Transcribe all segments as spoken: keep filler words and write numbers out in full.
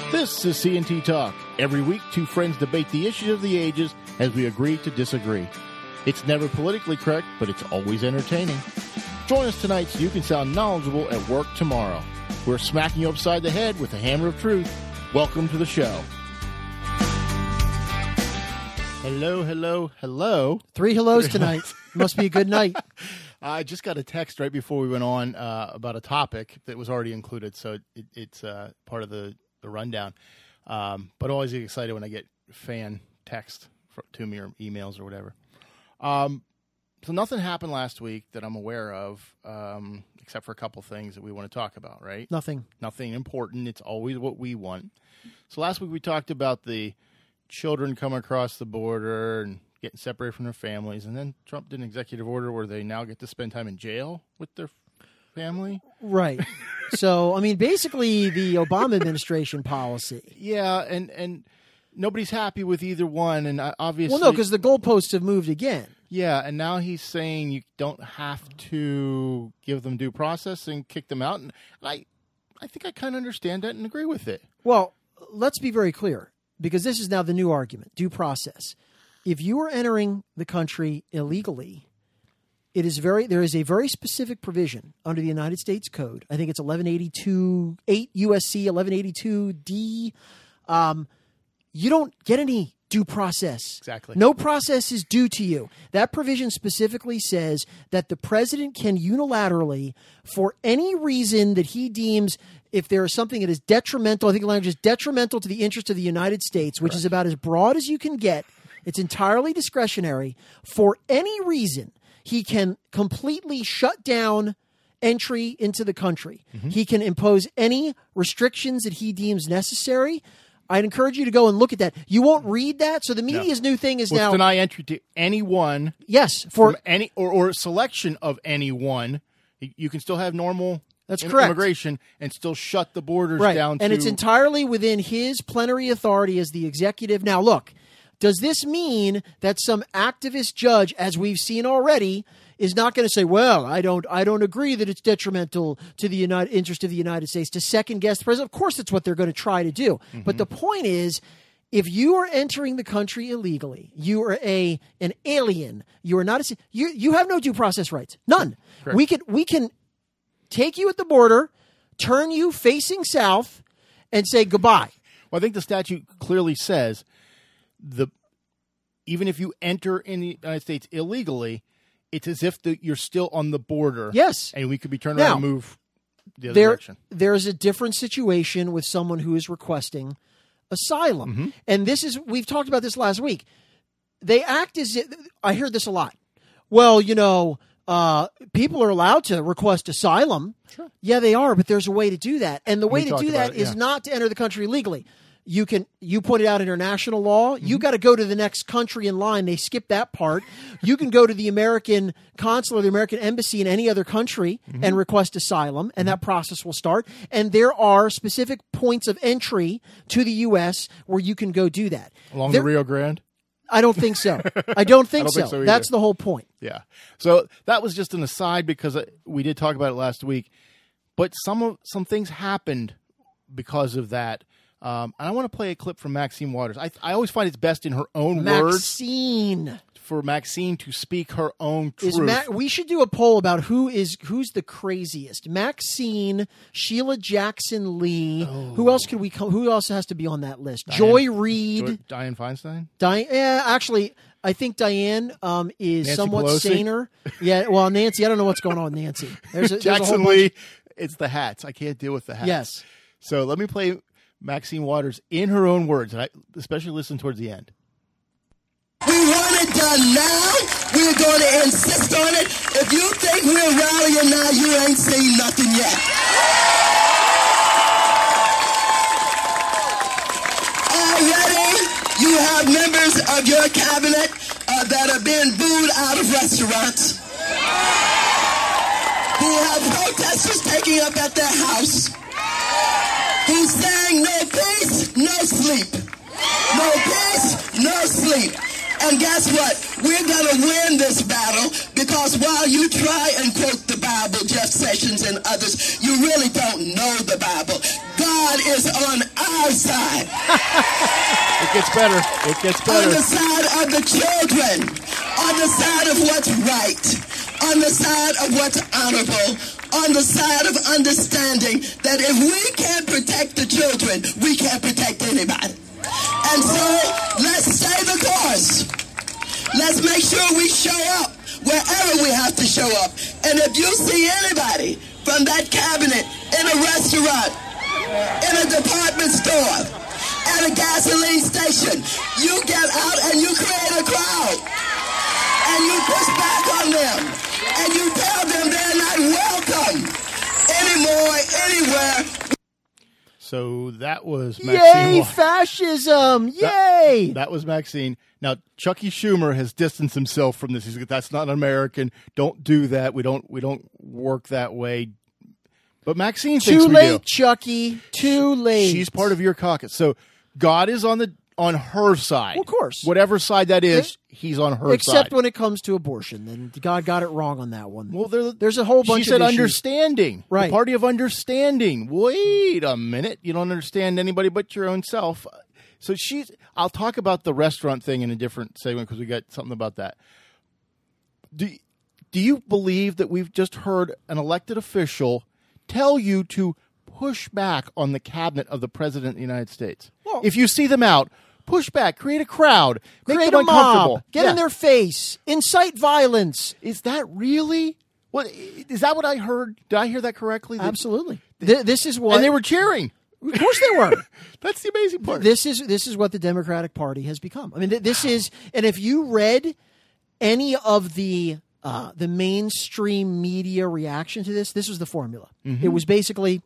This is C N T Talk. Every week, two friends debate the issues of the ages as we agree to disagree. It's never politically correct, but it's always entertaining. Join us tonight so you can sound knowledgeable at work tomorrow. We're smacking you upside the head with a hammer of truth. Welcome to the show. Hello, hello, hello. Three hellos tonight. Must be a good night. I just got a text right before we went on uh, about a topic that was already included, so it, it's uh, part of the, the rundown. Um, but always get excited when I get fan text for, to me or emails or whatever. Um, so nothing happened last week that I'm aware of, um, except for a couple things that we want to talk about, right? Nothing. Nothing important. It's always what we want. So last week we talked about the children coming across the border and getting separated from their families, and then Trump did an executive order where they now get to spend time in jail with their family. Right. So, I mean, basically the Obama administration policy. Yeah, and, and nobody's happy with either one, and obviously... Well, no, because the goalposts have moved again. Yeah, and now he's saying you don't have to give them due process and kick them out, and I, I think I kind of understand that and agree with it. Well, let's be very clear, because this is now the new argument, due process. If you are entering the country illegally, it is very there is a very specific provision under the United States Code. I think it's eleven eighty-two eight U S C eleven eighty-two D. Um, you don't get any due process. Exactly. No process is due to you. That provision specifically says that the president can unilaterally, for any reason that he deems, if there is something that is detrimental, I think the language is detrimental to the interest of the United States, which Correct. Is about as broad as you can get. It's entirely discretionary. For any reason, he can completely shut down entry into the country. Mm-hmm. He can impose any restrictions that he deems necessary. I'd encourage you to go and look at that. You won't read that. So the media's no. new thing is well, now deny entry to anyone. Yes, for any or, or selection of anyone. You can still have normal That's im- correct. immigration and still shut the borders right. down. And to... it's entirely within his plenary authority as the executive. Now, look. Does this mean that some activist judge, as we've seen already, is not going to say, well, I don't I don't agree that it's detrimental to the United, interest of the United States to second guess the president? Of course, that's what they're going to try to do. Mm-hmm. But the point is, if you are entering the country illegally, you are a an alien, you are not a you you have no due process rights. None. Correct. We can we can take you at the border, turn you facing south, and say goodbye. Well, I think the statute clearly says the even if you enter in the United States illegally, it's as if the, you're still on the border. Yes. And we could be turned now, around and move the other there, direction. There's a different situation with someone who is requesting asylum. Mm-hmm. And this is, we've talked about this last week. They act as if, I hear this a lot. Well, you know, uh, people are allowed to request asylum. Sure. Yeah, they are, but there's a way to do that. And the way we to do that it, yeah. is not to enter the country illegally. You can. You pointed out international law. Mm-hmm. You got to go to the next country in line. They skip that part. You can go to the American consulate, the American embassy in any other country mm-hmm. and request asylum, and mm-hmm. that process will start. And there are specific points of entry to the U S where you can go do that. Along there, the Rio Grande? I don't think so. I don't think I don't so. Think so That's the whole point. Yeah. So that was just an aside because we did talk about it last week. But some of some things happened because of that. Um, and I want to play a clip from Maxine Waters. I I always find it's best in her own Maxine. words. Maxine. For Maxine to speak her own truth. Is Ma- we should do a poll about who is who's the craziest. Maxine, Sheila Jackson Lee. Oh. Who else could we come? Who else has to be on that list? Diane, Joy Reid. Joy, Dianne Feinstein? Diane, yeah, actually, I think Diane um, is Nancy somewhat Pelosi? saner. Yeah, well, Nancy, I don't know what's going on with Nancy. There's a, Jackson there's a whole Lee, bunch. It's the hats. I can't deal with the hats. Yes. So let me play Maxine Waters in her own words, and I especially listen towards the end. We want it done now. We're going to insist on it. If you think we're rallying now, you ain't seen nothing yet. Already, you have members of your cabinet uh, that are being booed out of restaurants. Who have protesters taking up at their house. Who's saying no peace, no sleep. No peace, no sleep. And guess what? We're going to win this battle because while you try and quote the Bible, Jeff Sessions and others, you really don't know the Bible. God God is on our side. It gets better. It gets On better. the side of the children. On the side of what's right. On the side of what's honorable. On the side of understanding that if we can't protect the children, we can't protect anybody. And so, let's stay the course. Let's make sure we show up wherever we have to show up. And if you see anybody from that cabinet in a restaurant, in a department store, at a gasoline station, you get out and you create a crowd. And you push back on them. And you tell them they're not welcome anymore, anywhere. So that was Maxine. Yay, Wa- fascism! Yay! That, that was Maxine. Now, Chucky Schumer has distanced himself from this. He's like, that's not an American. Don't do that. We don't we don't work that way. But Maxine thinks Too we late, do. Chucky. Too late. She's part of your caucus. So God is on the on her side. Well, of course. Whatever side that is, he's on her Except side. when it comes to abortion. Then God got it wrong on that one. Well, there, There's a whole bunch she said of issues. understanding. Right. The party of understanding. Wait a minute. You don't understand anybody but your own self. So she's. I'll talk about the restaurant thing in a different segment because we got something about that. Do Do you believe that we've just heard an elected official tell you to push back on the cabinet of the president of the United States? Well- if you see them out, push back, create a crowd, make Create them a uncomfortable, mob. Get Yeah. in their face. Incite violence. Is that really what? Is that what I heard? Did I hear that correctly? That- Absolutely. Th- this is what. And they were cheering. Of course they were. That's the amazing part. This is this is what the Democratic Party has become. I mean, th- this is, and if you read any of the uh, the mainstream media reaction to this, this was the formula. Mm-hmm. It was basically,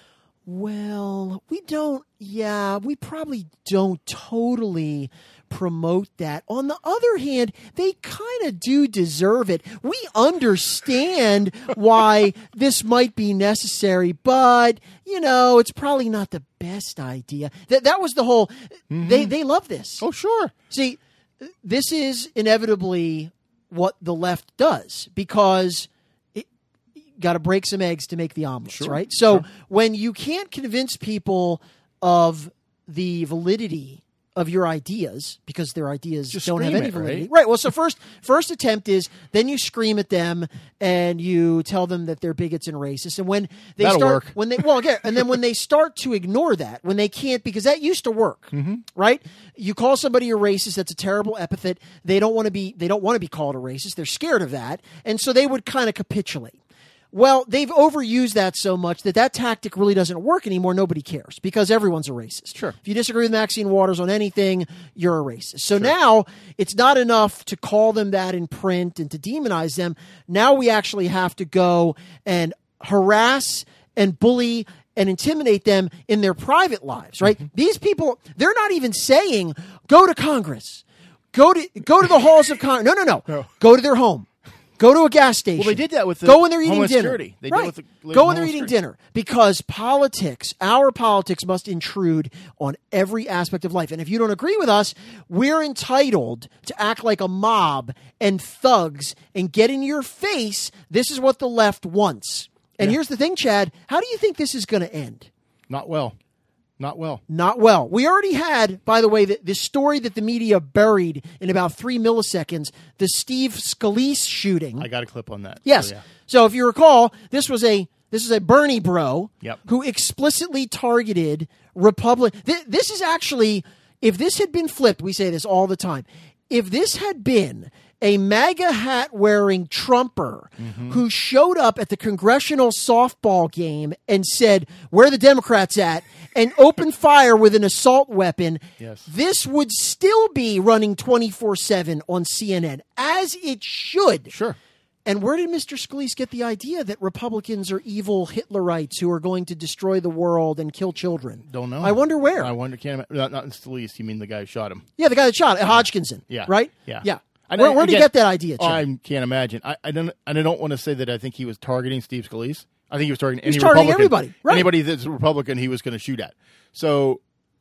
well, we don't, yeah, we probably don't totally promote that. On the other hand, they kind of do deserve it. We understand why this might be necessary, but you know, it's probably not the best idea. That that was the whole. They they love this. oh, sure. See, this is inevitably what the left does because it got to break some eggs to make the omelets, right? So when you can't convince people of the validity of your ideas because their ideas Just don't have scream any it, validity. right? Right. Well, so first first attempt is then you scream at them and you tell them that they're bigots and racists. And when they That'll start work. when they well, yeah, and then when they start to ignore that, when they can't because that used to work. Mm-hmm. Right? You call somebody a racist, that's a terrible epithet. They don't want to be they don't want to be called a racist. They're scared of that. And so they would kind of capitulate. Well, they've overused that so much that that tactic really doesn't work anymore. Nobody cares because everyone's a racist. Sure. If you disagree with Maxine Waters on anything, you're a racist. So now it's not enough to call them that in print and to demonize them. Now we actually have to go and harass and bully and intimidate them in their private lives, right? Mm-hmm. These people, they're not even saying, go to Congress, go to, go to the halls of Congress. No, no, no, No. Go to their home. Go to a gas station. Well, they did that with the go when they're eating Homeland dinner. Security. They did right. with the lady Go in when they're Homeland eating Security. dinner because politics, our politics, must intrude on every aspect of life. And if you don't agree with us, we're entitled to act like a mob and thugs and get in your face. This is what the left wants. And here's the thing, Chad. How do you think this is going to end? Not well. Not well. Not well. We already had, by the way, the, the story that the media buried in about three milliseconds, the Steve Scalise shooting. I got a clip on that. Yes. So, yeah. So if you recall, this was a this is a Bernie bro Yep. who explicitly targeted Republic. Th- this is actually, if this had been flipped, we say this all the time. If this had been a MAGA hat wearing Trumper Mm-hmm. who showed up at the congressional softball game and said, "Where are the Democrats at?" and opened fire with an assault weapon, Yes. this would still be running twenty-four seven on C N N, as it should. Sure. And where did Mister Scalise get the idea that Republicans are evil Hitlerites who are going to destroy the world and kill children? Don't know. I wonder where. I wonder. Can't imagine. Not, not in Scalise. You mean the guy who shot him? Yeah, the guy that shot it, Hodgkinson. Yeah. Right? Yeah. Yeah. I Where, don't- where did you again, get that idea, Chad? I can't imagine. I, I don't. And I don't want to say that I think he was targeting Steve Scalise. I think he was targeting any was targeting Republican. everybody, right. Anybody that's a Republican, he was going to shoot at. So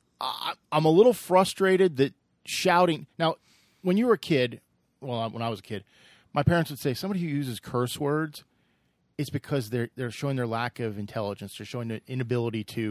I, I'm a little frustrated that shouting. Now, when you were a kid, well, when I was a kid, my parents would say somebody who uses curse words, it's because they're they're showing their lack of intelligence. They're showing their inability to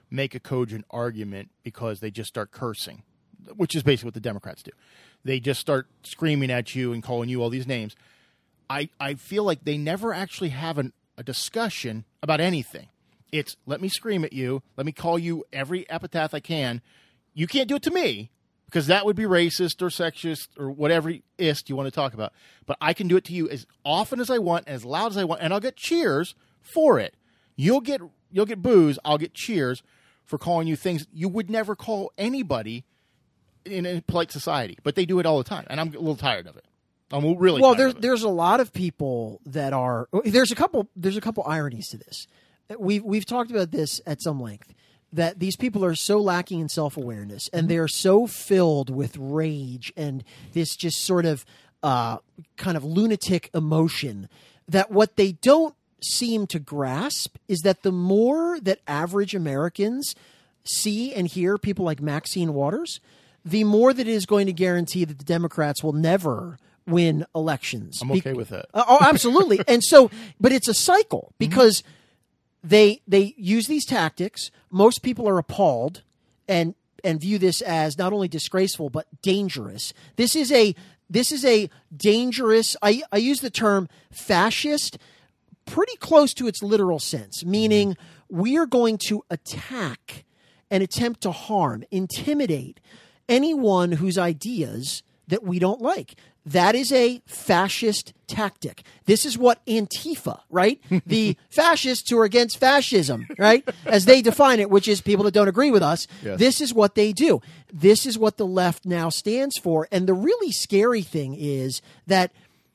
make a cogent argument because they just start cursing, which is basically what the Democrats do. They just start screaming at you and calling you all these names. I, I feel like they never actually have an, a discussion about anything. It's let me scream at you. Let me call you every epithet I can. You can't do it to me because that would be racist or sexist or whatever ist you want to talk about. But I can do it to you as often as I want, as loud as I want, and I'll get cheers for it. You'll get you'll get boos. I'll get cheers for calling you things you would never call anybody in a polite society. But they do it all the time, and I'm a little tired of it. I'm really well. tired There's of it. there's a lot of people that are. There's a couple. There's a couple ironies to this. We've we've talked about this at some length. That these people are so lacking in self-awareness, and they're so filled with rage and this just sort of uh, kind of lunatic emotion that what they don't seem to grasp is that the more that average Americans see and hear people like Maxine Waters, the more that it is going to guarantee that the Democrats will never win elections. I'm okay Be- with that. Uh, oh, absolutely. And so, but it's a cycle because mm-hmm. They they use these tactics. Most people are appalled and and view this as not only disgraceful but dangerous. This is a this is a dangerous. I I use the term fascist pretty close to its literal sense, meaning we are going to attack and attempt to harm, intimidate anyone whose ideas that we don't like. That is a fascist tactic. This is what Antifa, right? The fascists who are against fascism, right? As they define it, which is people that don't agree with us. Yes. This is what they do. This is what the left now stands for. And the really scary thing is that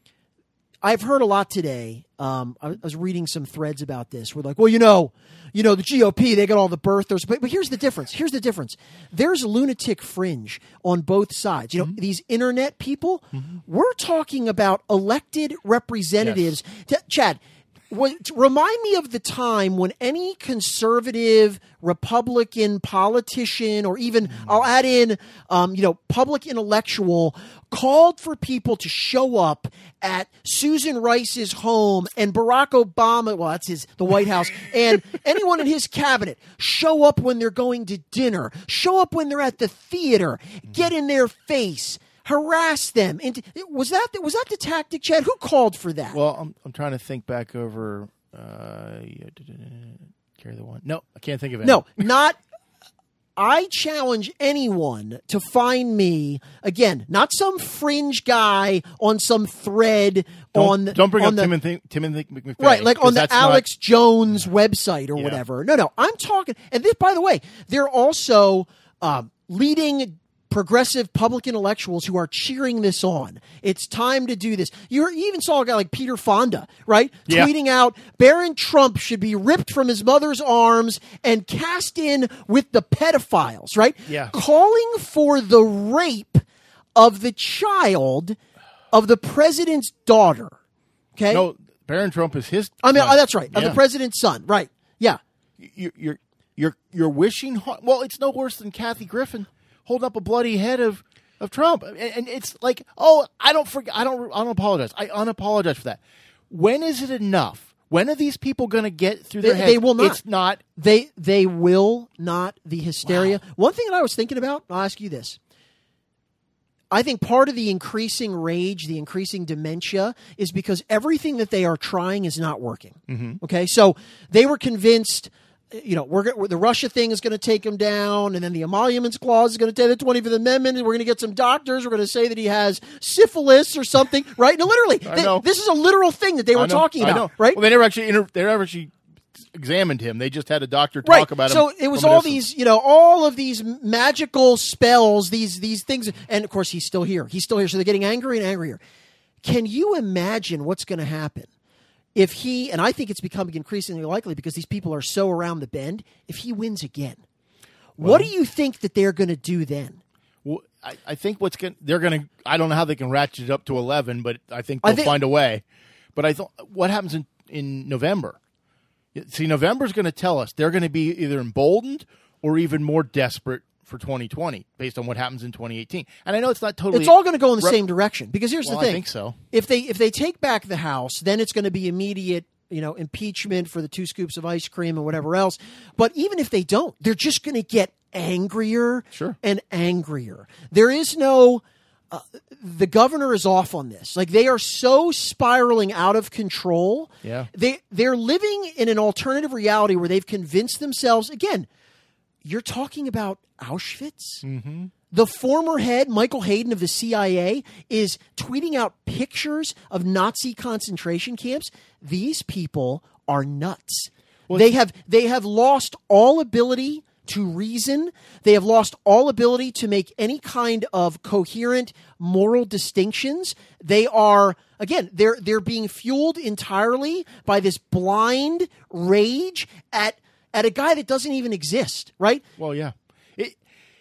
I've heard a lot today. Um, I was reading some threads about this. We're like, well, you know, you know, the G O P, they got all the birthers. But, but here's the difference. Here's the difference. There's a lunatic fringe on both sides. You know, mm-hmm. these internet people, mm-hmm. we're talking about elected representatives. Yes. T- Chad, what, remind me of the time when any conservative Republican politician or even mm-hmm. I'll add in, um, you know, public intellectual called for people to show up at Susan Rice's home and Barack Obama, well, that's his, the White House, and anyone in his cabinet show up when they're going to dinner, show up when they're at the theater, get in their face, harass them. And was that was that the tactic, Chad? Who called for that? Well, I'm I'm trying to think back over. Uh, carry the one. No, I can't think of it. No, not. I challenge anyone to find me, again, not some fringe guy on some thread don't, on Don't bring on up the, Timothy, Timothy McVeigh. Right, like on the Alex not, Jones website or yeah. whatever. No, no, I'm talking, and this, by the way, they're also uh, leading progressive public intellectuals who are cheering this on. It's time to do this. You even saw a guy like Peter Fonda, right? Yeah. Tweeting out, Barron Trump should be ripped from his mother's arms and cast in with the pedophiles, right? Yeah. Calling for the rape of the child of the president's daughter. Okay? No, Barron Trump is his. I mean, son. oh, that's right. Of yeah. the president's son. Right. Yeah. You're, you're, you're, you're wishing, well, it's no worse than Kathy Griffin holding up a bloody head of, of Trump. And, and it's like, oh, I don't forget. I don't, I don't apologize. I unapologize for that. When is it enough? When are these people going to get through their they, heads? They will not. It's not. They, they will not. The hysteria. Wow. One thing that I was thinking about, I'll ask you this. I think part of the increasing rage, the increasing dementia, is because everything that they are trying is not working. Mm-hmm. Okay, so they were convinced, you know, we're, we're the Russia thing is going to take him down, and then the emoluments clause is going to take the twenty-fifth Amendment, and we're going to get some doctors. We're going to say that he has syphilis or something, right? No, literally, they, this is a literal thing that they were talking about, right? Well, they never actually inter- they never actually examined him. They just had a doctor talk right. about him. So it was all these, you know, all of these magical spells, these these things, and of course he's still here. He's still here. So they're getting angrier and angrier. Can you imagine what's going to happen if he? And I think it's becoming increasingly likely because these people are so around the bend. If he wins again, well, what do you think that they're going to do then? Well, I, I think what's going they're going to. I don't know how they can ratchet it up to eleven, but I think they'll I think, find a way. But I thought, what happens in in November? See, November is going to tell us they're going to be either emboldened or even more desperate for twenty twenty based on what happens in twenty eighteen. And I know it's not totally... It's all going to go in the rep- same direction because here's well, the thing. I think so. If they, if they take back the House, then it's going to be immediate you know, impeachment for the two scoops of ice cream and whatever else. But even if they don't, they're just going to get angrier Sure. and angrier. There is no, uh, the governor is off on this. Like, they are so spiraling out of control. Yeah. They, they're living in an alternative reality where they've convinced themselves, again, you're talking about Auschwitz? Mm-hmm. The former head, Michael Hayden of the C I A, is tweeting out pictures of Nazi concentration camps. These people are nuts. Well, they have they have lost all ability to reason. They have lost all ability to make any kind of coherent moral distinctions. They are, again, they're they're being fueled entirely by this blind rage at at a guy that doesn't even exist, right? Well, yeah. It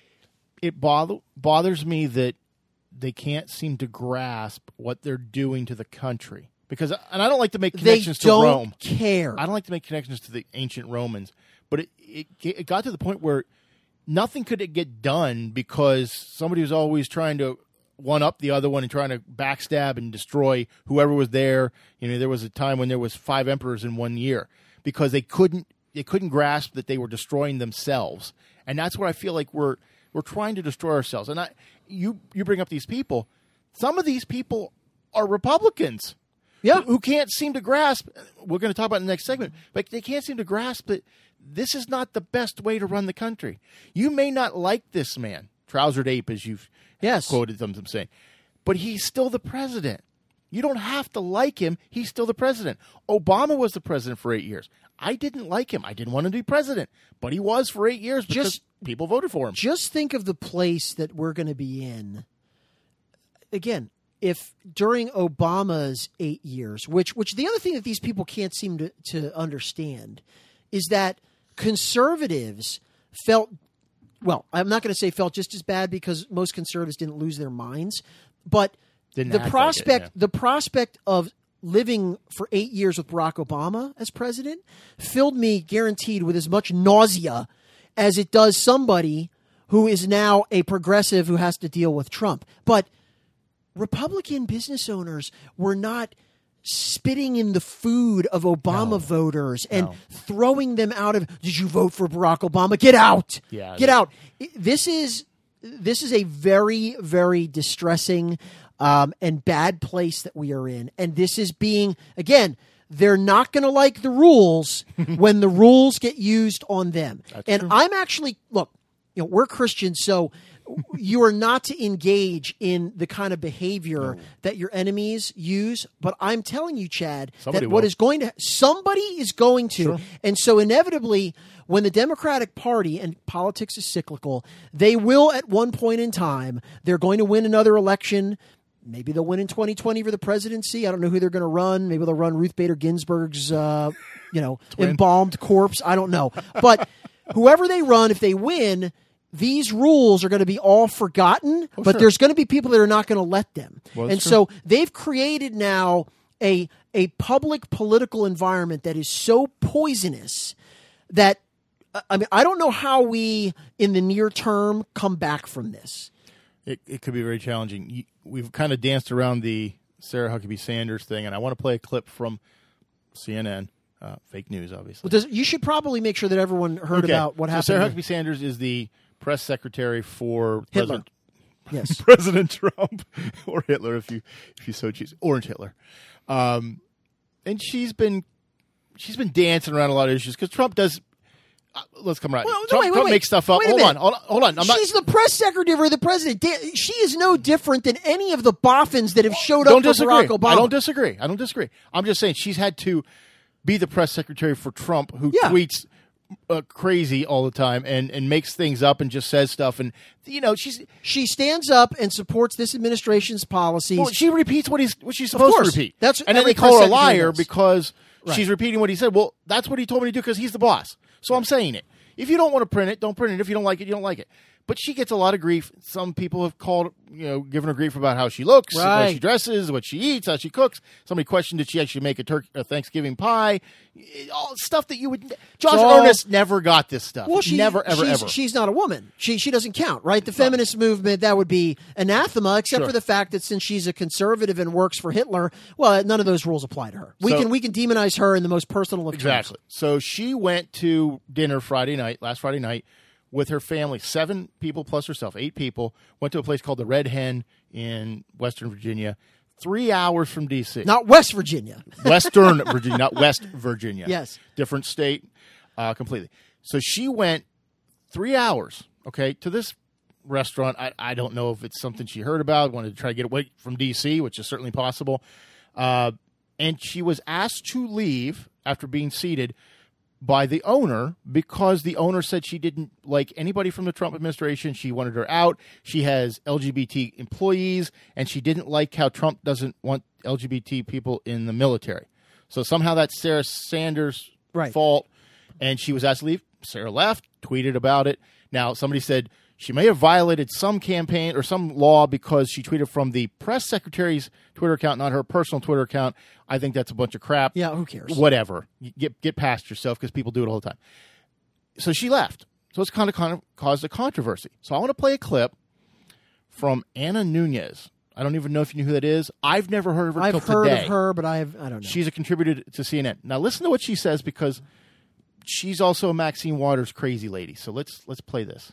it bother, bothers me that they can't seem to grasp what they're doing to the country. Because, and I don't like to make connections they don't to Rome. care. I don't like to make connections to the ancient Romans. But it, it it got to the point where nothing could get done because somebody was always trying to one up the other one and trying to backstab and destroy whoever was there. You know, there was a time when there was five emperors in one year because they couldn't they couldn't grasp that they were destroying themselves. And that's where I feel like we're we're trying to destroy ourselves. And I you you bring up these people. Some of these people are Republicans. Yeah. Who can't seem to grasp, we're going to talk about in the next segment, but they can't seem to grasp that this is not the best way to run the country. You may not like this man, Trousered Ape, as you've Yes. quoted them saying, but he's still the president. You don't have to like him. He's still the president. Obama was the president for eight years. I didn't like him. I didn't want him to be president, but he was for eight years because Just- people voted for him. Just think of the place that we're going to be in. Again, if during Obama's eight years, which which the other thing that these people can't seem to, to understand is that conservatives felt, well, I'm not going to say felt just as bad because most conservatives didn't lose their minds, but Didn't the act like it, prospect yeah. the prospect of living for eight years with Barack Obama as president filled me guaranteed with as much nausea as it does somebody who is now a progressive who has to deal with Trump. But Republican business owners were not spitting in the food of Obama No. voters and No. throwing them out of, did you vote for Barack Obama? Get out. Yeah, Get that- out. I- This is this is a very, very distressing um, and bad place that we are in. And this is being, again, they're not going to like the rules when the rules get used on them. and true. I'm actually, look, you know, we're Christians, so you are not to engage in the kind of behavior that your enemies use. But I'm telling you, Chad, Somebody that what will. is going to, somebody is going to. Sure. And so inevitably, when the Democratic Party, and politics is cyclical, they will at one point in time, they're going to win another election. Maybe they'll win in twenty twenty for the presidency. I don't know who they're going to run. Maybe they'll run Ruth Bader Ginsburg's, uh, you know, embalmed corpse. I don't know. But whoever they run, if they win, these rules are going to be all forgotten, but sure. there's going to be people that are not going to let them. Well, and that's so they've created now a a public political environment that is so poisonous that, I mean, I don't know how we, in the near term, come back from this. It, it could be very challenging. You, we've kind of danced around the Sarah Huckabee Sanders thing, and I want to play a clip from C N N. Uh, fake news, obviously. Does, you should probably make sure that everyone heard Okay. about what so happened. Sarah Huckabee Sanders is the press secretary for Hitler. President, Yes. President Trump, or Hitler, if you if you so choose, Orange Hitler. Um, and she's been she's been dancing around a lot of issues because Trump does. Uh, let's come right. Well, no, Trump, wait, wait, Trump wait. makes stuff up. Wait a Hold on, minute. hold on, hold on. I'm She's not, the press secretary of the president. Da- She is no different than any of the boffins that have showed up don't for disagree. Barack Obama. I don't disagree. I don't disagree. I'm just saying she's had to be the press secretary for Trump, who Yeah. tweets uh, crazy all the time and, and makes things up and just says stuff. And you know, she's She stands up and supports this administration's policies. well, she repeats what he's what she's supposed course. to repeat. That's and then every they call her a press secretary liar does. because Right. she's repeating what he said. Well, that's what he told me to do because he's the boss. So I'm saying it. If you don't want to print it, don't print it. If you don't like it, you don't like it. but she gets a lot of grief. Some people have called, you know, given her grief about how she looks, Right. what she dresses, what she eats, how she cooks. Somebody questioned, did she actually make a, turkey, a Thanksgiving pie? All stuff that you would. Josh all- Earnest never got this stuff. Well, she, never, ever, she's, ever. She's not a woman. She she doesn't count, right? The feminist movement, that would be anathema, except Sure. for the fact that since she's a conservative and works for Hitler, well, none of those rules apply to her. We So- can we can demonize her in the most personal of terms. Exactly. So she went to dinner Friday night, last Friday night, with her family, seven people plus herself, eight people, went to a place called the Red Hen in Western Virginia, three hours from D C Not West Virginia. Western Virginia, not West Virginia. Yes. Different state uh, completely. So she went three hours, okay, to this restaurant. I, I don't know if it's something she heard about, wanted to try to get away from D C, which is certainly possible. Uh, and she was asked to leave after being seated by the owner because the owner said she didn't like anybody from the Trump administration. She wanted her out. She has L G B T employees, and she didn't like how Trump doesn't want L G B T people in the military. So somehow that's Sarah Sanders' Right. fault, and she was asked to leave. Sarah left, tweeted about it. Now, somebody said she may have violated some campaign or some law because she tweeted from the press secretary's Twitter account, not her personal Twitter account. I think that's a bunch of crap. Yeah, who cares? Whatever. You Get get past yourself because people do it all the time. So she left. So it's kind of kind of caused a controversy. So I want to play a clip from Anna Nunez. I don't even know if you knew who that is. I've never heard of her I've till heard today. of her, but I've I don't know. She's a contributor to C N N. Now listen to what she says because she's also a Maxine Waters crazy lady. So let's let's play this.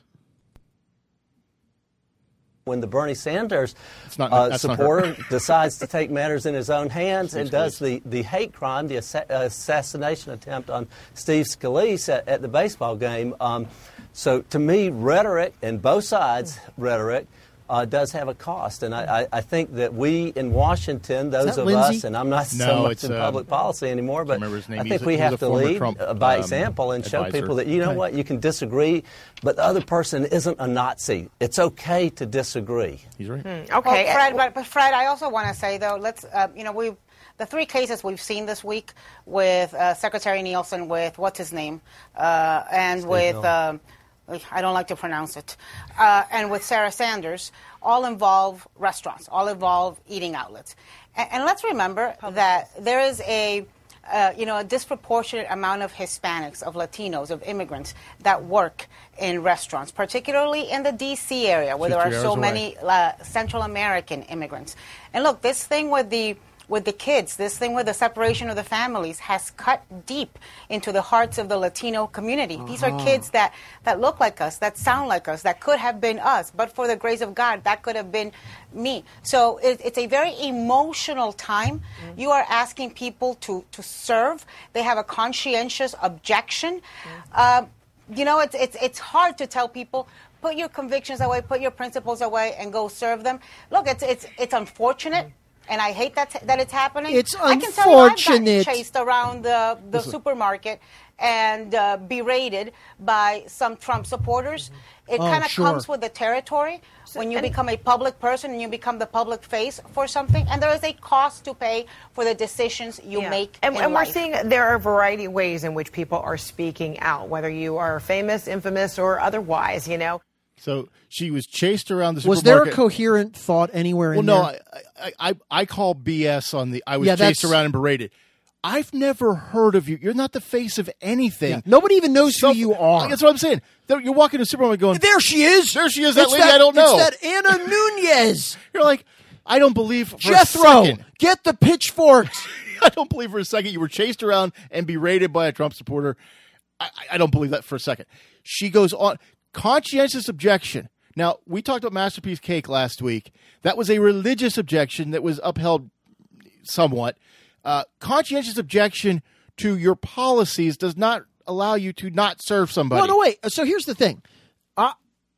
When the Bernie Sanders It's not- uh, that's not supporter decides to take matters in his own hands and does the, the hate crime, the assa- assassination attempt on Steve Scalise at, at the baseball game. Um, so to me, rhetoric, and both sides' rhetoric, uh, does have a cost. And I, I, I think that we in Washington, those that of Lindsey? us, and I'm not No, so much it's, in uh, public policy anymore, but remember his name. I He's think a- we he's have a to former lead Trump, uh, by um, example and show advisor. people that, you know Right. what, you can disagree, but the other person isn't a Nazi. It's okay to disagree. He's right. Okay, Well, Fred, but, but Fred, I also want to say though, let's uh, you know we the three cases we've seen this week with uh, Secretary Nielsen, with what's his name, uh, and with um, I don't like to pronounce it, uh, and with Sarah Sanders, all involve restaurants, all involve eating outlets, and, and let's remember that there is a Uh, you know, a disproportionate amount of Hispanics, of Latinos, of immigrants that work in restaurants, particularly in the D C area where there are fifty so hours many uh, Central American immigrants. And look, this thing with the with the kids, this thing with the separation of the families has cut deep into the hearts of the Latino community. These are kids that, that look like us, that sound like us, that could have been us, but for the grace of God, that could have been me. So it, it's a very emotional time. Mm-hmm. You are asking people to, to serve. They have a conscientious objection. Mm-hmm. Uh, you know, it's, it's, it's hard to tell people, put your convictions away, put your principles away, and go serve them. Look, it's, it's, it's unfortunate. And I hate that that it's happening. It's I can tell you I've gotten unfortunate. chased around the, the supermarket and uh, berated by some Trump supporters. It Oh, kind of sure. comes with the territory when you and- become a public person and you become the public face for something. And there is a cost to pay for the decisions you Yeah. make And, in and we're life. seeing there are a variety of ways in which people are speaking out, whether you are famous, infamous, or otherwise, you know. So she was chased around the Was there supermarket. a coherent thought anywhere Well, in no, there? I, I, I, I call B S on the. I was Yeah, chased that's- around and berated. I've never heard of you. You're not the face of anything. Yeah. Nobody even knows Some- who you are. That's what I'm saying. There- You're walking to a supermarket going, There she is. There she is, that It's lady I don't know. It's that Anna Nunez. You're like, I don't believe for a Jethro, second. get the pitchforks. I don't believe for a second you were chased around and berated by a Trump supporter. I, I don't believe that for a second. She goes on. Conscientious objection. Now, we talked about Masterpiece Cake last week. That was a religious objection that was upheld somewhat. Uh, conscientious objection to your policies does not allow you to not serve somebody. No, no, wait. So here's the thing. I,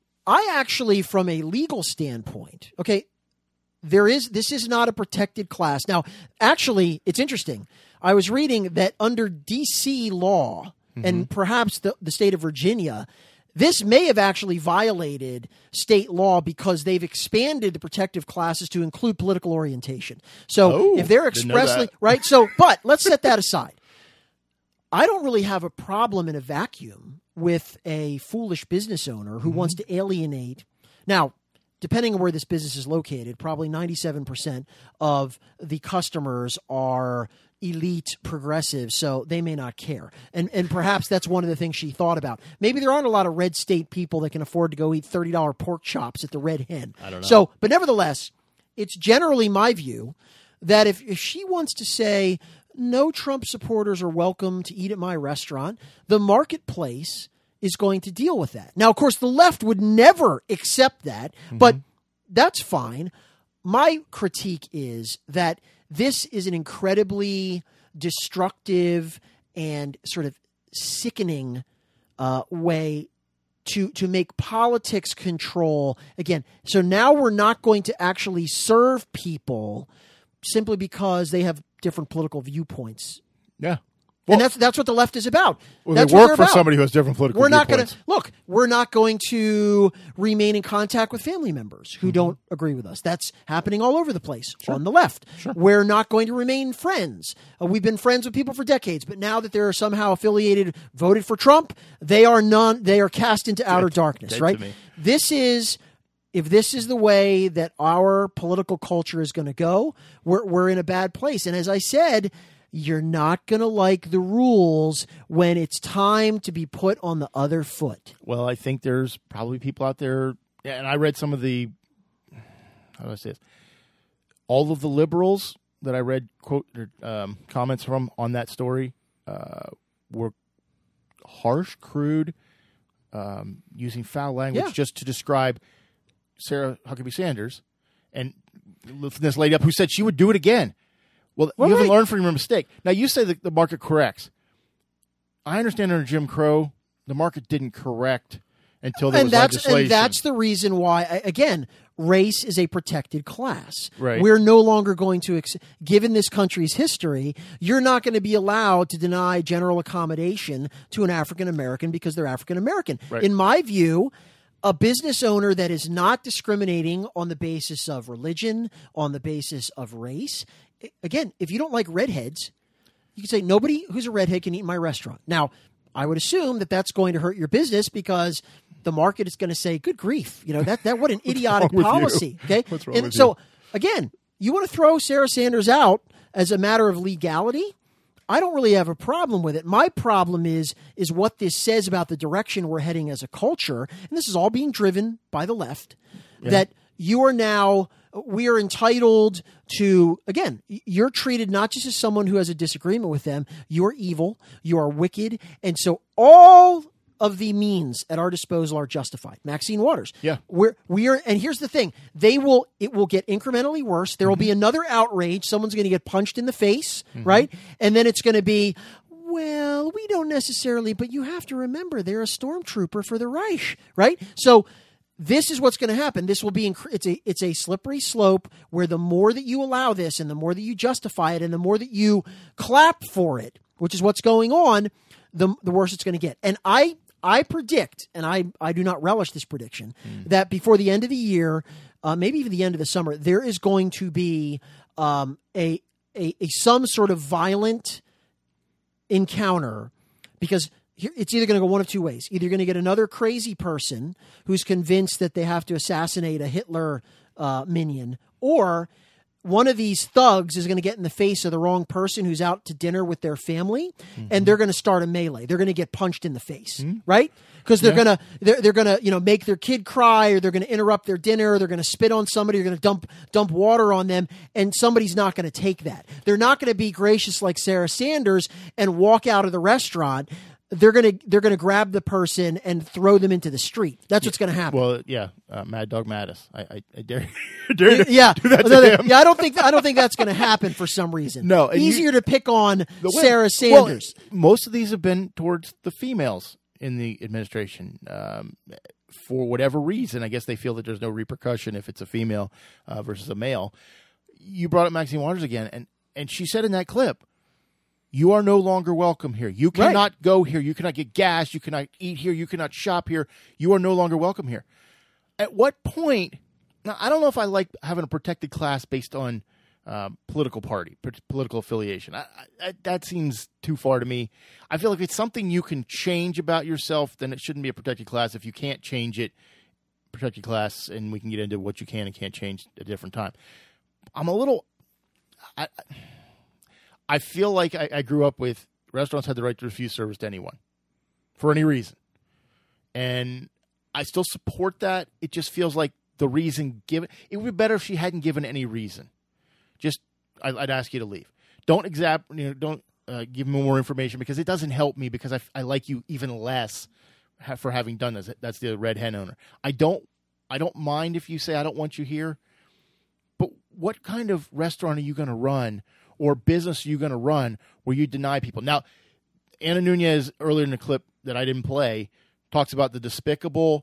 I actually, from a legal standpoint, okay, there is this is not a protected class. Now, actually, it's interesting. I was reading that under D C law Mm-hmm. and perhaps the, the state of Virginia, this may have actually violated state law because they've expanded the protective classes to include political orientation. So Oh, if they're didn't know expressly that. right, so but let's set that aside. I don't really have a problem in a vacuum with a foolish business owner who mm-hmm. wants to alienate. Now, depending on where this business is located, probably ninety-seven percent of the customers are elite progressives, so they may not care. And and perhaps that's one of the things she thought about. Maybe there aren't a lot of red state people that can afford to go eat thirty dollars pork chops at the Red Hen. I don't know. So, but nevertheless, it's generally my view that if, if she wants to say no Trump supporters are welcome to eat at my restaurant, the marketplace is going to deal with that. Now, of course, the left would never accept that, mm-hmm. but that's fine. My critique is that this is an incredibly destructive and sort of sickening uh, way to to make politics control. Again, so now we're not going to actually serve people simply because they have different political viewpoints. Yeah. Well, and that's that's what the left is about. Well, that's they what work for about. somebody who has different political we're not viewpoints. Gonna, look, we're not going to remain in contact with family members who mm-hmm. don't agree with us. That's happening all over the place sure. on the left. Sure. We're not going to remain friends. Uh, we've been friends with people for decades, but now that they're somehow affiliated, voted for Trump, they are none. They are cast into outer Dead, darkness. dead right? to me. This is. If this is the way that our political culture is going to go, we're we're in a bad place. And as I said, you're not going to like the rules when it's time to be put on the other foot. Well, I think there's probably people out there, and I read some of the, how do I say this? All of the liberals that I read quote um, comments from on that story uh, were harsh, crude, um, using foul language Yeah. just to describe Sarah Huckabee Sanders, and this lady up who said she would do it again. Well, well you haven't right. learned from your mistake. Now, you say that the market corrects. I understand under Jim Crow, the market didn't correct until there and was that's, legislation. And that's the reason why, again, race is a protected class. Right. We're no longer going to, given this country's history, you're not going to be allowed to deny general accommodation to an African American because they're African American. Right. In my view, a business owner that is not discriminating on the basis of religion, on the basis of race. Again, if you don't like redheads, you can say nobody who's a redhead can eat in my restaurant. Now, I would assume that that's going to hurt your business because the market is going to say, good grief, you know, that, that what an idiotic policy. Okay. What's wrong and with so you? again, you want to throw Sarah Sanders out as a matter of legality? I don't really have a problem with it. My problem is is what this says about the direction we're heading as a culture, and this is all being driven by the left, yeah. that you are now, we are entitled to, again, you're treated not just as someone who has a disagreement with them, you're evil, you are wicked, and so all of the means at our disposal are justified. Maxine Waters. Yeah. We're, we are, and here's the thing, they will, it will get incrementally worse. There will mm-hmm. be another outrage. Someone's going to get punched in the face, mm-hmm. right? And then it's going to be, well, we don't necessarily, but you have to remember they're a stormtrooper for the Reich, right? So this is what's going to happen. This will be, inc- it's a, it's a slippery slope where the more that you allow this and the more that you justify it and the more that you clap for it, which is what's going on, the, the worse it's going to get. And I, I predict, and I, I do not relish this prediction, mm. that before the end of the year, uh, maybe even the end of the summer, there is going to be um, a, a, a some sort of violent encounter because here, it's either going to go one of two ways. Either you're going to get another crazy person who's convinced that they have to assassinate a Hitler uh, minion, or one of these thugs is going to get in the face of the wrong person who's out to dinner with their family, mm-hmm. and they're going to start a melee. They're going to get punched in the face, mm-hmm. right? Because they're yeah. going to they're, they're going to you know make their kid cry, or they're going to interrupt their dinner, or they're going to spit on somebody, or they're going to dump dump water on them, and somebody's not going to take that. They're not going to be gracious like Sarah Sanders and walk out of the restaurant. They're gonna they're gonna grab the person and throw them into the street. That's yeah. what's gonna happen. Well, yeah, uh, Mad Dog Mattis. I, I, I dare, dare to yeah, do that to no, him. Yeah, I don't think I don't think that's gonna happen for some reason. No, easier you, to pick on Sarah Sanders. Well, most of these have been towards the females in the administration um, for whatever reason. I guess they feel that there's no repercussion if it's a female uh, versus a male. You brought up Maxine Waters again, and and she said in that clip, you are no longer welcome here. You cannot right. go here. You cannot get gas. You cannot eat here. You cannot shop here. You are no longer welcome here. At what point? Now, I don't know if I like having a protected class based on uh, political party, p- political affiliation. I, I, that seems too far to me. I feel like if it's something you can change about yourself, then it shouldn't be a protected class. If you can't change it, protected class, and we can get into what you can and can't change at a different time. I'm a little. I, I feel like I, I grew up with restaurants had the right to refuse service to anyone for any reason. And I still support that. It just feels like the reason given. It would be better if she hadn't given any reason. Just, I, I'd ask you to leave. Don't exap, you know, don't uh, give me more information because it doesn't help me because I, I like you even less ha- for having done this. That's the Red Hen owner. I don't, I don't mind if you say I don't want you here, but what kind of restaurant are you going to run or business are you going to run where you deny people? Now, Ana Nunez earlier in the clip that I didn't play talks about the despicable,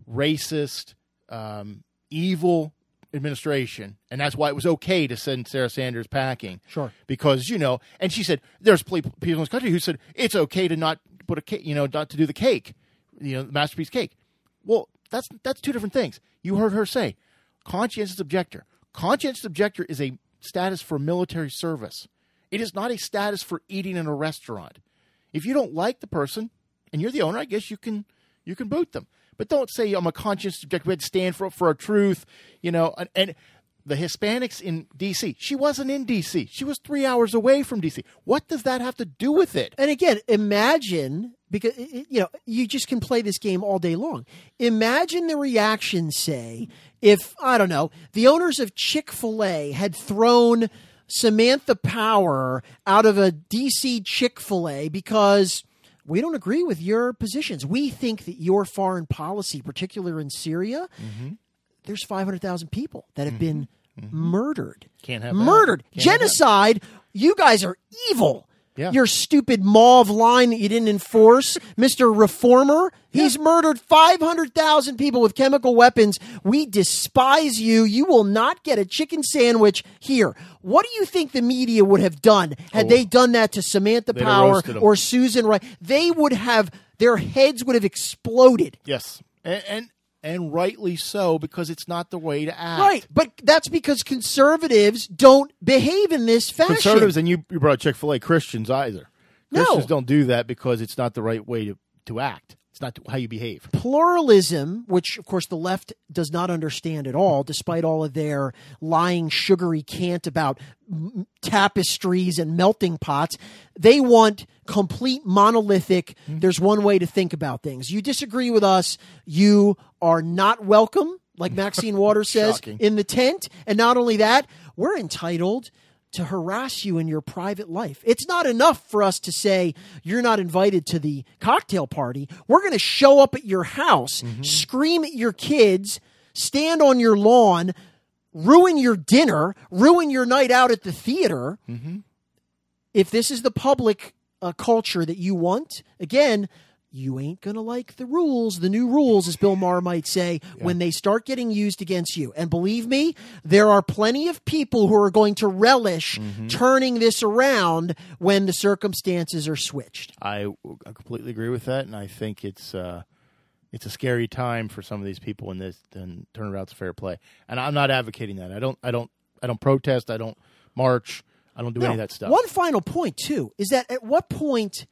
racist, um, evil administration, and that's why it was okay to send Sarah Sanders packing. Sure. Because, you know, and she said, there's people in this country who said it's okay to not put a cake, you know, not to do the cake, you know, the Masterpiece cake. Well, that's that's two different things. You heard her say, conscientious objector. Conscientious objector is a status for military service. It is not a status for eating in a restaurant. If you don't like the person and you're the owner, I guess you can you can boot them. But don't say I'm a conscientious objector. We had to stand for for our truth, you know. And, and the Hispanics in D C, she wasn't in D C. She was three hours away from D C. What does that have to do with it? And again, imagine, because, you know, you just can play this game all day long. Imagine the reaction, say, if, I don't know, the owners of Chick-fil-A had thrown Samantha Power out of a D C Chick-fil-A because we don't agree with your positions. We think that your foreign policy, particularly in Syria, mm-hmm. there's five hundred thousand people that have mm-hmm. been mm-hmm. murdered. Can't have Murdered. Can't Genocide. Have you guys are evil. Yeah. Your stupid mauve line that you didn't enforce, Mister Reformer, he's yeah. murdered five hundred thousand people with chemical weapons. We despise you. You will not get a chicken sandwich here. What do you think the media would have done had oh. they done that to Samantha They'd Power or Susan Rice? They would have, their heads would have exploded. Yes. And, and and rightly so, because it's not the way to act. Right, but that's because conservatives don't behave in this fashion. Conservatives, and you, you brought Chick-fil-A, Christians either. No. Christians don't do that because it's not the right way to, to act. It's not how you behave. Pluralism, which, of course, the left does not understand at all, despite all of their lying, sugary cant about m- tapestries and melting pots. They want complete monolithic, mm-hmm. there's one way to think about things. You disagree with us, you are not welcome, like Maxine Waters says, in the tent. And not only that, we're entitled to harass you in your private life. It's not enough for us to say you're not invited to the cocktail party. We're going to show up at your house, mm-hmm. scream at your kids, stand on your lawn, ruin your dinner, ruin your night out at the theater. Mm-hmm. If this is the public uh, culture that you want, again, you ain't going to like the rules, the new rules, as Bill Maher might say, yeah. when they start getting used against you. And believe me, there are plenty of people who are going to relish mm-hmm. turning this around when the circumstances are switched. I, I completely agree with that, and I think it's uh, it's a scary time for some of these people when this then turnaround's fair play. And I'm not advocating that. I don't I don't I don't protest, I don't march, I don't do no, any of that stuff. One final point too is that at what point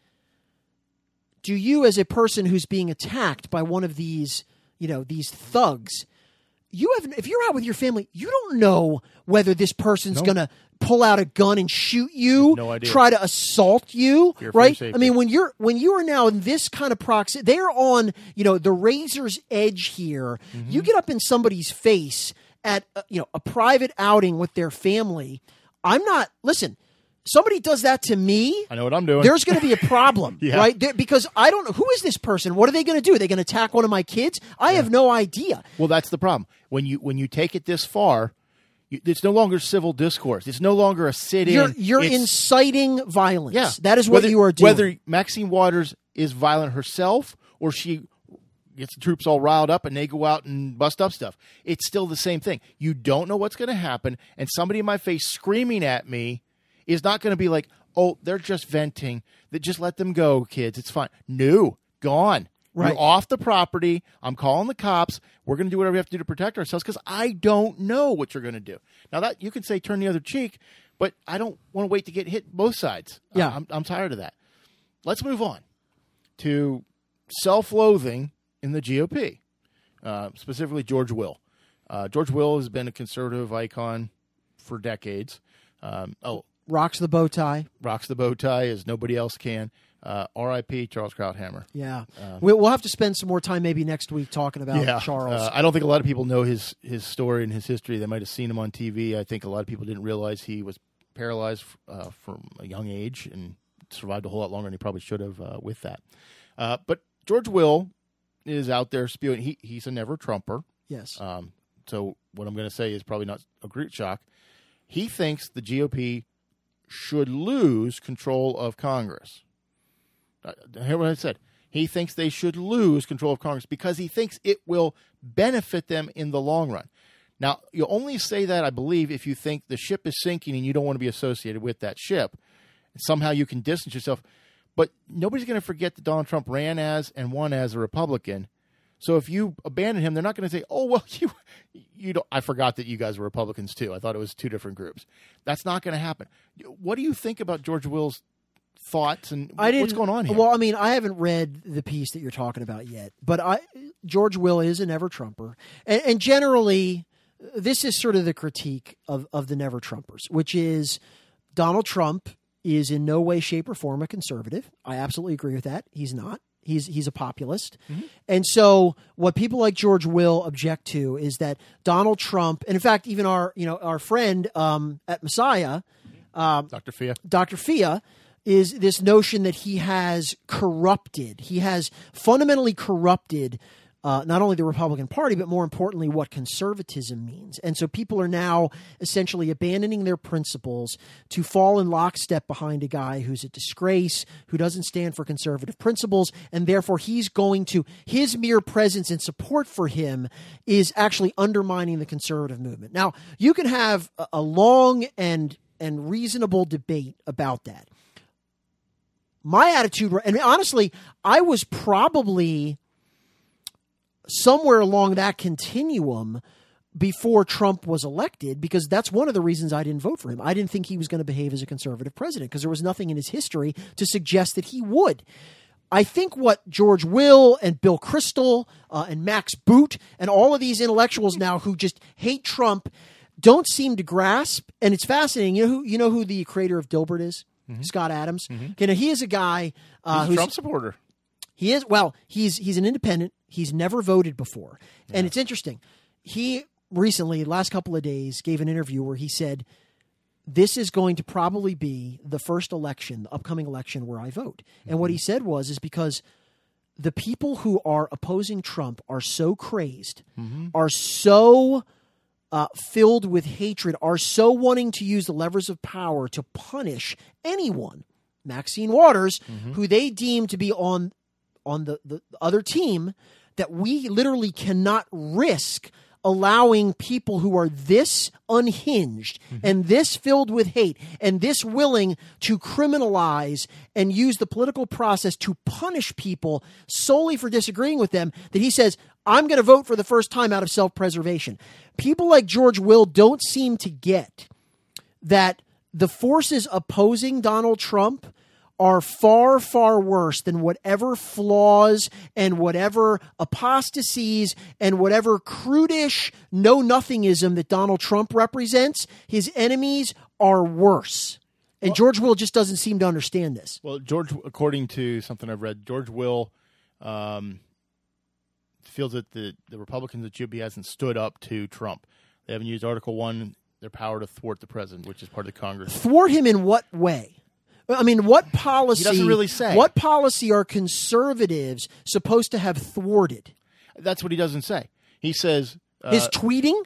do you, as a person who's being attacked by one of these, you know, these thugs, you have, if you're out with your family, you don't know whether this person's nope. going to pull out a gun and shoot you, no idea. Try to assault you, Fear right? for your I mean, when you're when you are now in this kind of proximity, they're on, you know, the razor's edge here. Mm-hmm. You get up in somebody's face at, uh, you know, a private outing with their family. I'm not, listen, somebody does that to me, I know what I'm doing. There's going to be a problem, yeah. right? There, because I don't know, who is this person? What are they going to do? Are they going to attack one of my kids? I yeah. have no idea. Well, that's the problem. When you when you take it this far, you, it's no longer civil discourse. It's no longer a sit-in. You're, you're it's, inciting violence. Yeah. That is what whether, you are doing. Whether Maxine Waters is violent herself or she gets the troops all riled up and they go out and bust up stuff, it's still the same thing. You don't know what's going to happen, and somebody in my face screaming at me is not going to be like, oh, they're just venting. That just let them go, kids. It's fine. No, gone. Right. You're off the property. I'm calling the cops. We're going to do whatever we have to do to protect ourselves because I don't know what you're going to do. Now, that you can say turn the other cheek, but I don't want to wait to get hit both sides. Yeah. I'm, I'm tired of that. Let's move on to self-loathing in the G O P, uh, specifically George Will. Uh, George Will has been a conservative icon for decades. Um, oh, Rocks the bow tie. rocks the bow tie as nobody else can. Uh, R I P Charles Krauthammer. Yeah. we'll, we'll have to spend some more time maybe next week talking about Yeah, Charles. Uh, I don't think a lot of people know his his story and his history. They might have seen him on T V. I think a lot of people didn't realize he was paralyzed uh, from a young age and survived a whole lot longer than he probably should have uh, with that. Uh, but George Will is out there spewing. He he's a never Trumper. yes. Um, so what I'm going to say is probably not a great shock. He thinks the G O P should lose control of Congress. Uh, hear what I said. He thinks they should lose control of Congress because he thinks it will benefit them in the long run. Now, you only say that, I believe, if you think the ship is sinking and you don't want to be associated with that ship. Somehow you can distance yourself. But nobody's going to forget that Donald Trump ran as and won as a Republican. So if you abandon him, they're not going to say, "Oh well, you, you don't." I forgot that you guys were Republicans too. I thought it was two different groups. That's not going to happen. What do you think about George Will's thoughts and I what's going on here? Well, I mean, I haven't read the piece that you're talking about yet, but I George Will is a never Trumper, and, and generally, this is sort of the critique of of the never Trumpers, which is Donald Trump is in no way, shape, or form a conservative. I absolutely agree with that. He's not. He's he's a populist. Mm-hmm. And so what people like George Will object to is that Donald Trump, and in fact, even our you know our friend um, at Messiah, um, Doctor Fia. Doctor Fia, is this notion that he has corrupted. He has fundamentally corrupted uh, not only the Republican Party, but more importantly, what conservatism means. And so people are now essentially abandoning their principles to fall in lockstep behind a guy who's a disgrace, who doesn't stand for conservative principles, and therefore he's going to, his mere presence and support for him is actually undermining the conservative movement. Now, you can have a, a long and and reasonable debate about that. My attitude, and honestly, I was probably somewhere along that continuum before Trump was elected, because that's one of the reasons I didn't vote for him. I didn't think he was going to behave as a conservative president because there was nothing in his history to suggest that he would. I think what George Will and Bill Kristol uh, and Max Boot and all of these intellectuals now who just hate Trump don't seem to grasp, and it's fascinating. You know who you know who the creator of Dilbert is? Mm-hmm. Scott Adams. Mm-hmm. Okay, now he is a guy uh, he's a who's Trump supporter. He is well. He's he's an independent. He's never voted before, yeah. And it's interesting. He recently, last couple of days, gave an interview where he said, "This is going to probably be the first election, the upcoming election, where I vote." Mm-hmm. And what he said was, is because the people who are opposing Trump are so crazed, mm-hmm. are so uh, filled with hatred, are so wanting to use the levers of power to punish anyone, Maxine Waters, mm-hmm. who they deem to be on on the, the other team, that we literally cannot risk allowing people who are this unhinged mm-hmm. and this filled with hate and this willing to criminalize and use the political process to punish people solely for disagreeing with them, that he says, I'm going to vote for the first time out of self-preservation. People like George Will don't seem to get that the forces opposing Donald Trump are far, far worse than whatever flaws and whatever apostasies and whatever crudish know-nothingism that Donald Trump represents. His enemies are worse. And well, George Will just doesn't seem to understand this. Well, George, according to something I've read, George Will um, feels that the, the Republicans at G O P hasn't stood up to Trump. They haven't used Article one, their power to thwart the president, which is part of the Congress. Thwart him in what way? I mean, what policy? He doesn't really say. What policy are conservatives supposed to have thwarted? That's what he doesn't say. He says uh, his tweeting.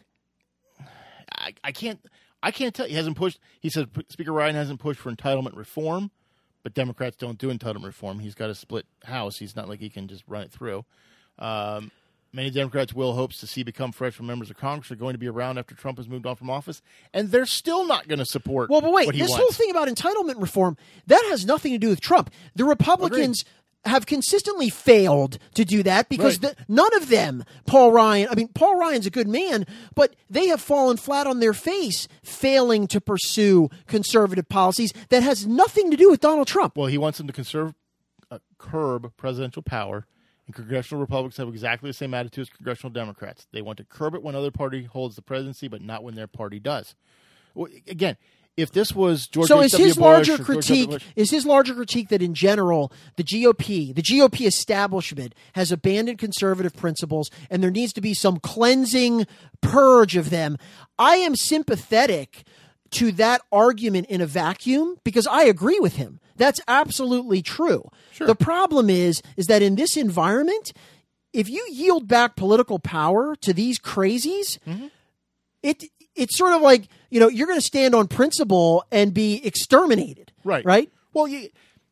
I, I can't. I can't tell. He hasn't pushed. He says Speaker Ryan hasn't pushed for entitlement reform, but Democrats don't do entitlement reform. He's got a split house. He's not like he can just run it through. Um, Many Democrats Will hopes to see become freshman members of Congress are going to be around after Trump has moved on from office, and they're still not going to support. Well, but wait, what he this wants. whole thing about entitlement reform, that has nothing to do with Trump. The Republicans, have consistently failed to do that because Right. the, none of them, Paul Ryan, I mean, Paul Ryan's a good man, but they have fallen flat on their face failing to pursue conservative policies that has nothing to do with Donald Trump. Well, he wants them to conserve, uh, curb presidential power, and congressional Republicans have exactly the same attitude as congressional Democrats. They want to curb it when other party holds the presidency, but not when their party does. Well, again, if this was George So H. is W. his Bush larger or George W. critique Bush- is his larger critique that in general the G O P, the G O P establishment has abandoned conservative principles and there needs to be some cleansing purge of them. I am sympathetic to that argument in a vacuum because I agree with him. That's absolutely true. Sure. The problem is is that in this environment, if you yield back political power to these crazies, Mm-hmm. it it's sort of like, you know, you're going to stand on principle and be exterminated. Right. Right? Well, you,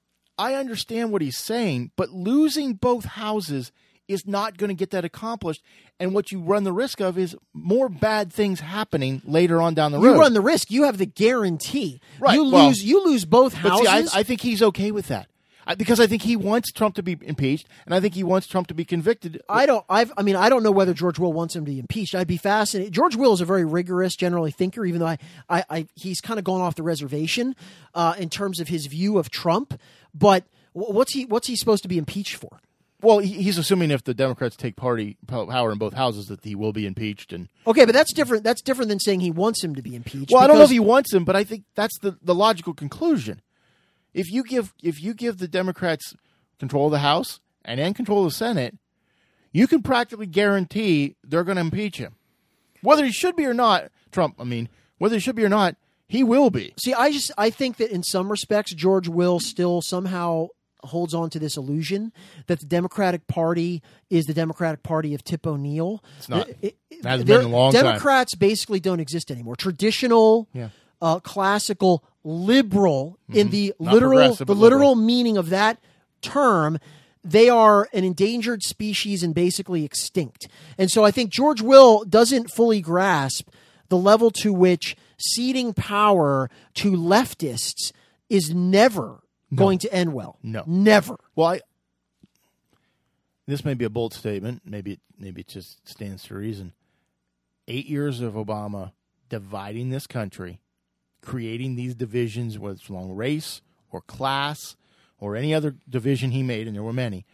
I understand what he's saying, but losing both houses is not going to get that accomplished. And what you run the risk of is more bad things happening later on down the road. You run the risk. You have the guarantee. Right, You well, lose you lose both But houses. see, I, I think he's okay with that. I, because I think he wants Trump to be impeached, and I think he wants Trump to be convicted. I don't. I've. I mean, I don't know whether George Will wants him to be impeached. I'd be fascinated. George Will is a very rigorous, generally thinker. Even though I, I, I he's kind of gone off the reservation uh, in terms of his view of Trump. But what's he? What's he supposed to be impeached for? Well, he, he's assuming if the Democrats take party power in both houses, that he will be impeached. And Okay, but that's different. That's different than saying he wants him to be impeached. well, I don't know if because- he wants him, but I think that's the, the logical conclusion. If you give if you give the Democrats control of the House and then control of the Senate, you can practically guarantee they're going to impeach him. Whether he should be or not, Trump, I mean, whether he should be or not, he will be. See, I just I think that in some respects, George Will still somehow holds on to this illusion that the Democratic Party is the Democratic Party of Tip O'Neill. It's not. It- it- It hasn't they're- been in a long time. Democrats basically don't exist anymore. Traditional, Yeah. uh, classical, liberal in the Not literal progressive, the but literal liberal. meaning of that term. They are an endangered species and basically extinct. And so I think George Will doesn't fully grasp the level to which ceding power to leftists is never going to end well. No. Never. Well, I, this may be a bold statement. Maybe it, maybe it just stands to reason. Eight years of Obama dividing this country, creating these divisions, whether it's along race or class or any other division he made, and there were many.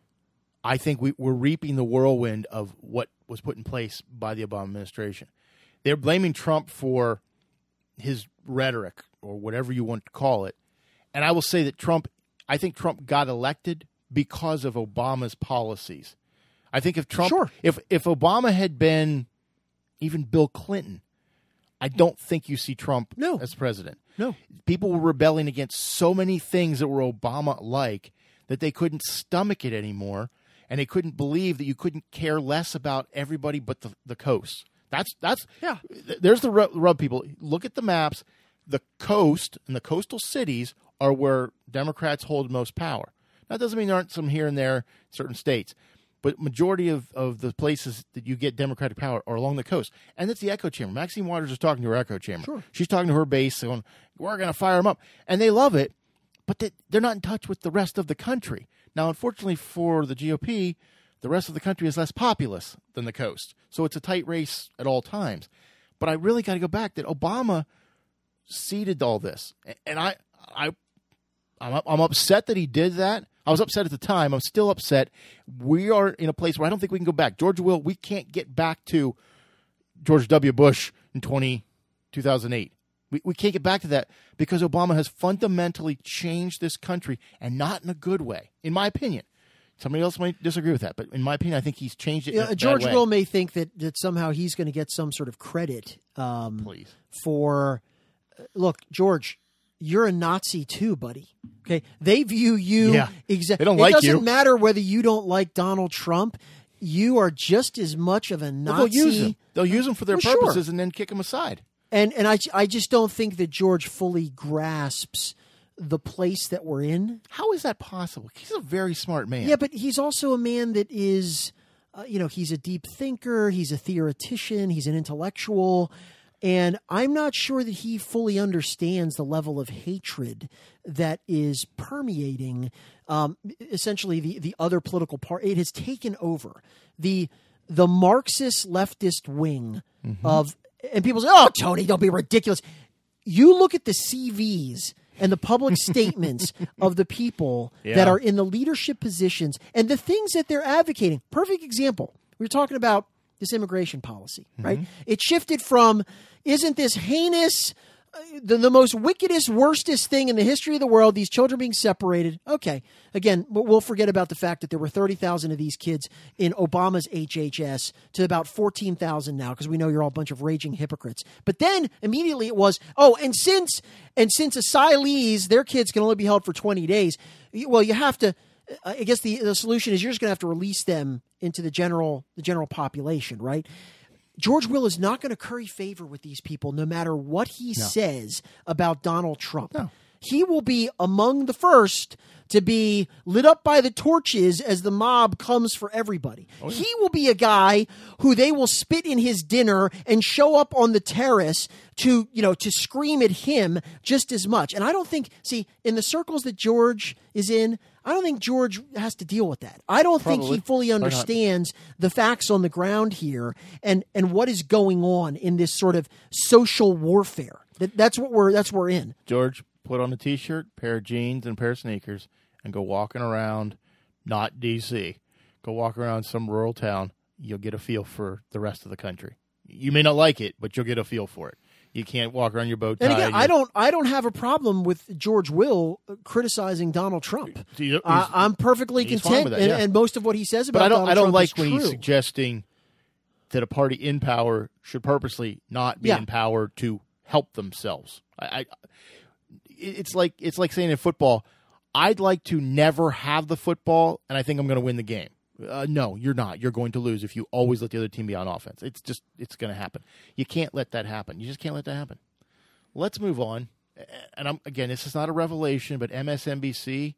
I think we, we're reaping the whirlwind of what was put in place by the Obama administration. They're blaming Trump for his rhetoric or whatever you want to call it. And I will say that Trump, I think Trump got elected because of Obama's policies. I think if Trump, Sure. if if Obama had been even Bill Clinton, I don't think you see Trump No. as president. No. People were rebelling against so many things that were Obama-like that they couldn't stomach it anymore, and they couldn't believe that you couldn't care less about everybody but the, the coast. That's that's Yeah. th- There's the rub, rub. People look at the maps. The coast and the coastal cities are where Democrats hold most power. That doesn't mean there aren't some here and there in certain states, but majority of, of the places that you get Democratic power are along the coast. And that's the echo chamber. Maxine Waters is talking to her echo chamber. Sure. She's talking to her base going, we're going to fire them up. And they love it, but they, they're not in touch with the rest of the country. Now, unfortunately for the G O P, the rest of the country is less populous than the coast. So it's a tight race at all times. But I really got to go back that Obama seeded all this. And I, I, I'm, I'm upset that he did that. I was upset at the time. I'm still upset. We are in a place where I don't think we can go back. George Will, we can't get back to George W. Bush in twenty, two thousand eight. We, we can't get back to that because Obama has fundamentally changed this country, and not in a good way, in my opinion. Somebody else might disagree with that, but in my opinion, I think he's changed it. in a Yeah, bad George way. Will may think that, that somehow he's going to get some sort of credit um, Please. for. Look, George, you're a Nazi too, buddy. Okay, they view you Yeah. exactly. They don't it like doesn't you. matter whether you don't like Donald Trump. You are just as much of a Nazi. Well, they'll use him. They'll use him for their Well, sure. purposes and then kick him aside. And and I, I just don't think that George fully grasps the place that we're in. How is that possible? He's a very smart man. Yeah, but he's also a man that is, uh, you know, he's a deep thinker. He's a theoretician. He's an intellectual. And I'm not sure that he fully understands the level of hatred that is permeating um, essentially the, the other political party. It has taken over the the Marxist leftist wing mm-hmm. of, and people say, oh, Tony, don't be ridiculous. You look at the C Vs and the public statements of the people yeah. that are in the leadership positions and the things that they're advocating. Perfect example. We were talking about this immigration policy, right? Mm-hmm. It shifted from, isn't this heinous, uh, the, the most wickedest, worstest thing in the history of the world, these children being separated? Okay. Again, we'll forget about the fact that there were thirty thousand of these kids in Obama's H H S to about fourteen thousand now, because we know you're all a bunch of raging hypocrites. But then immediately it was, oh, and since, and since asylees, their kids can only be held for twenty days, well, you have to, I guess the, the solution is you're just going to have to release them into the general the general population, right? George Will is not going to curry favor with these people no matter what he no. says about Donald Trump. No. He will be among the first to be lit up by the torches as the mob comes for everybody. Oh, yeah. He will be a guy who they will spit in his dinner and show up on the terrace to, you know, to scream at him just as much. And I don't think, see, in the circles that George is in, I don't think George has to deal with that. I don't Probably. think he fully understands the facts on the ground here and, and what is going on in this sort of social warfare. That, that's what we're that's what we're in. George, put on a T-shirt, pair of jeans, and a pair of sneakers, and go walking around, not D C Go walk around some rural town. You'll get a feel for the rest of the country. You may not like it, but you'll get a feel for it. You can't walk around your boat tie. And again, I don't, I don't have a problem with George Will criticizing Donald Trump. He's, I, I'm perfectly content, that, yeah. and, and most of what he says about but I don't, Donald I don't Trump like is when true. he's suggesting that a party in power should purposely not be yeah. in power to help themselves. I, I, it's like it's like saying in football, I'd like to never have the football, and I think I'm going to win the game. Uh, no, you're not. You're going to lose if you always let the other team be on offense. It's just it's going to happen. You can't let that happen. You just can't let that happen. Let's move on. And I'm, again, this is not a revelation, but M S N B C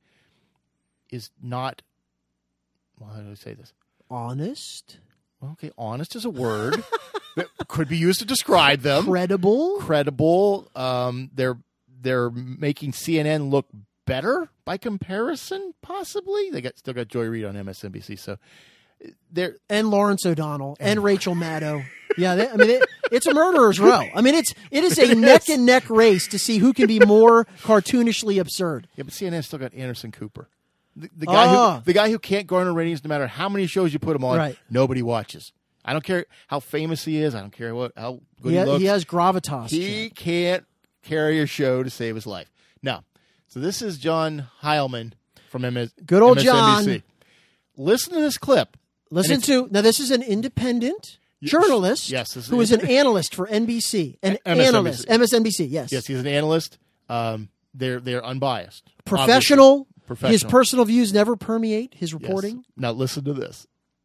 is not. Well, how do I say this? Honest. Okay, honest is a word that could be used to describe them. Credible. Credible. Um, they're they're making C N N look better by comparison, possibly. They got still got Joy Reid on M S N B C, so they're and Lawrence O'Donnell and, and Rachel Maddow. Yeah, they, I mean it, it's a murderer's row. I mean it's it is a neck and neck race to see who can be more cartoonishly absurd. Yeah, but C N N still got Anderson Cooper, the, the guy oh. who the guy who can't garner ratings no matter how many shows you put him on. Right. Nobody watches. I don't care how famous he is. I don't care what how good he, he looks. He has gravitas. He Jack. can't carry a show to save his life. Now, so this is John Heilman from M S- Good old M S N B C. John. Listen to this clip. Listen to now. This is an independent journalist. Yes, this is, who is an analyst for N B C. An M S N B C. analyst, M S N B C. Yes, yes, he's an analyst. Um, they're they're unbiased, professional. Professional. His personal views never permeate his reporting. Yes. Now listen to this.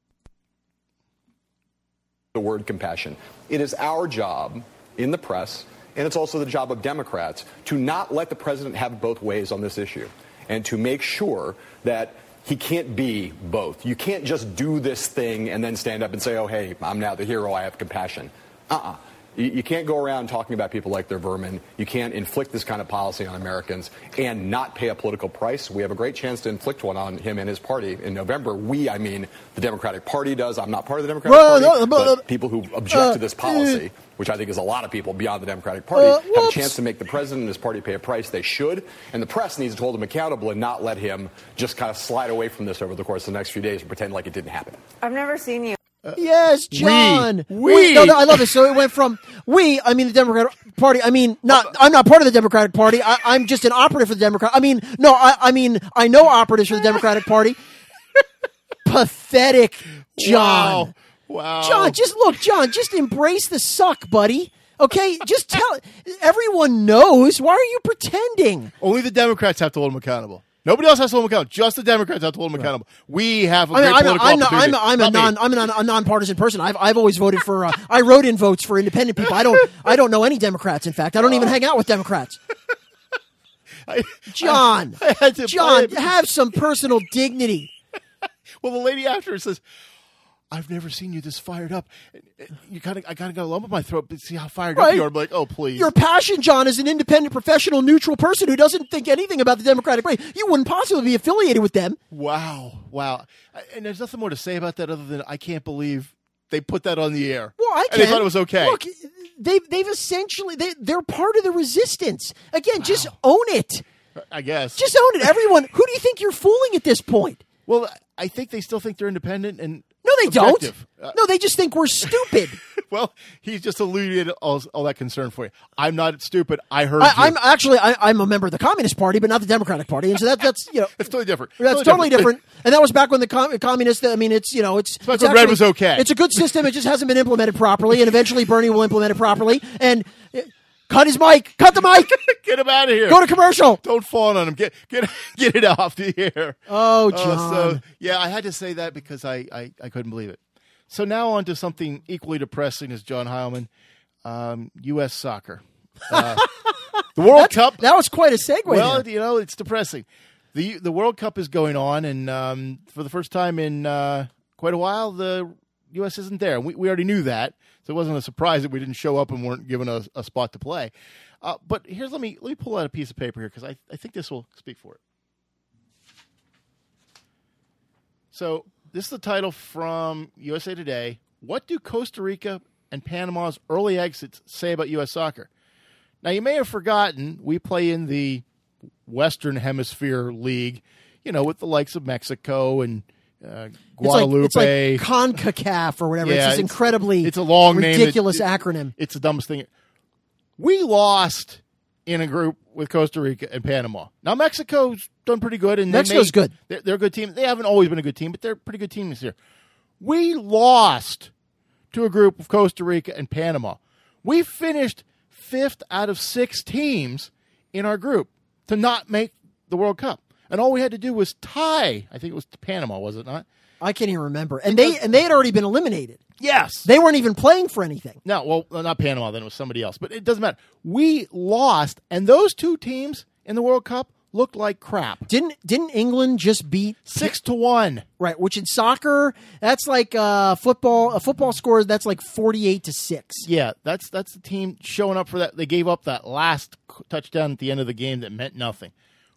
The word compassion. It is our job in the press, and it's also the job of Democrats, to not let the president have both ways on this issue, and to make sure that he can't be both. You can't just do this thing and then stand up and say, oh, hey, I'm now the hero, I have compassion. Uh-uh. You, you can't go around talking about people like they're vermin. You can't inflict this kind of policy on Americans and not pay a political price. We have a great chance to inflict one on him and his party in November. We, I mean, the Democratic Party does. I'm not part of the Democratic well, Party, no, but, but people who object uh, to this policy, which I think is a lot of people beyond the Democratic Party, uh, have a chance to make the president and his party pay a price. They should. And the press needs to hold him accountable and not let him just kind of slide away from this over the course of the next few days and pretend like it didn't happen. I've never seen you. Uh, yes, John. We. we. No, no, I love it. So it went from we, I mean the Democratic Party. I mean, not. I'm not part of the Democratic Party. I, I'm just an operative for the Democrat. I mean, no, I, I mean, I know operatives for the Democratic Party. Pathetic, John. Wow. wow. John, just look, John. Just embrace the suck, buddy. Okay, just tell. Everyone knows. Why are you pretending? Only the Democrats have to hold him accountable. Nobody else has to hold him accountable. Just the Democrats have to hold him right. accountable. We have a I mean, great I'm, political I'm, not, I'm, opportunity. I'm, a non, I'm a, non, a nonpartisan person. I've, I've always voted for. Uh, I wrote in votes for independent people. I don't. I don't know any Democrats. In fact, I don't even hang out with Democrats. I, John, I, I had to John, have some personal dignity. Well, the lady after says, I've never seen you this fired up. You kind of, I kind of got a lump in my throat to see how fired Right. up you are. I'm like, oh, please. Your passion, John, is an independent, professional, neutral person who doesn't think anything about the Democratic Party. You wouldn't possibly be affiliated with them. Wow. Wow. And there's nothing more to say about that other than I can't believe they put that on the air. Well, I and they thought it was okay. Look, they've, they've essentially, they, they're part of the resistance. Again, wow. just own it. I guess. Just own it. Everyone, who do you think you're fooling at this point? Well, I think they still think they're independent and No, they objective. don't. Uh, no, they just think we're stupid. Well, he's just alluded all, all that concern for you. I'm not stupid. I heard I, you. I'm actually, I, I'm a member of the Communist Party, but not the Democratic Party. And so that, that's, you know. It's totally different. That's totally, totally different. different. And that was back when the com- communists, I mean, it's, you know, it's. It's, it's actually, red was okay. It's a good system. It just hasn't been implemented properly. And eventually Bernie will implement it properly. And uh, cut his mic. Cut the mic. Get him out of here. Go to commercial. Don't fawn on him. Get get get it off the air. Oh, John. Uh, so, yeah, I had to say that because I, I, I couldn't believe it. So now on to something equally depressing as John Heilman, um, U S soccer. Uh, the World That's, Cup. That was quite a segue. Well, there. you know, it's depressing. The the World Cup is going on, and um, for the first time in uh, quite a while, the U S isn't there. We, we already knew that, so it wasn't a surprise that we didn't show up and weren't given a, a spot to play. Uh, but here's let me let me pull out a piece of paper here because I, I think this will speak for it. So this is the title from U S A Today. What do Costa Rica and Panama's early exits say about U S soccer? Now, you may have forgotten we play in the Western Hemisphere League, you know, with the likes of Mexico and uh, Guadalupe. It's like, it's like CONCACAF or whatever. Yeah, it's this it's, incredibly it's a long ridiculous name. It, acronym. It's the dumbest thing. We lost in a group with Costa Rica and Panama. Now, Mexico's done pretty good. And Mexico's they may, good. They're, they're a good team. They haven't always been a good team, but they're a pretty good team this year. We lost to a group of Costa Rica and Panama. We finished fifth out of six teams in our group to not make the World Cup. And all we had to do was tie. I think it was to Panama, was it not? I can't even remember. And they and they had already been eliminated. Yes. They weren't even playing for anything. No, well, not Panama, then it was somebody else. But it doesn't matter. We lost, and those two teams in the World Cup looked like crap. Didn't didn't England just beat Six to one. Right, which in soccer, that's like uh, football. A football score, that's like forty-eight to six. Yeah, that's that's the team showing up for that. They gave up that last touchdown at the end of the game that meant nothing.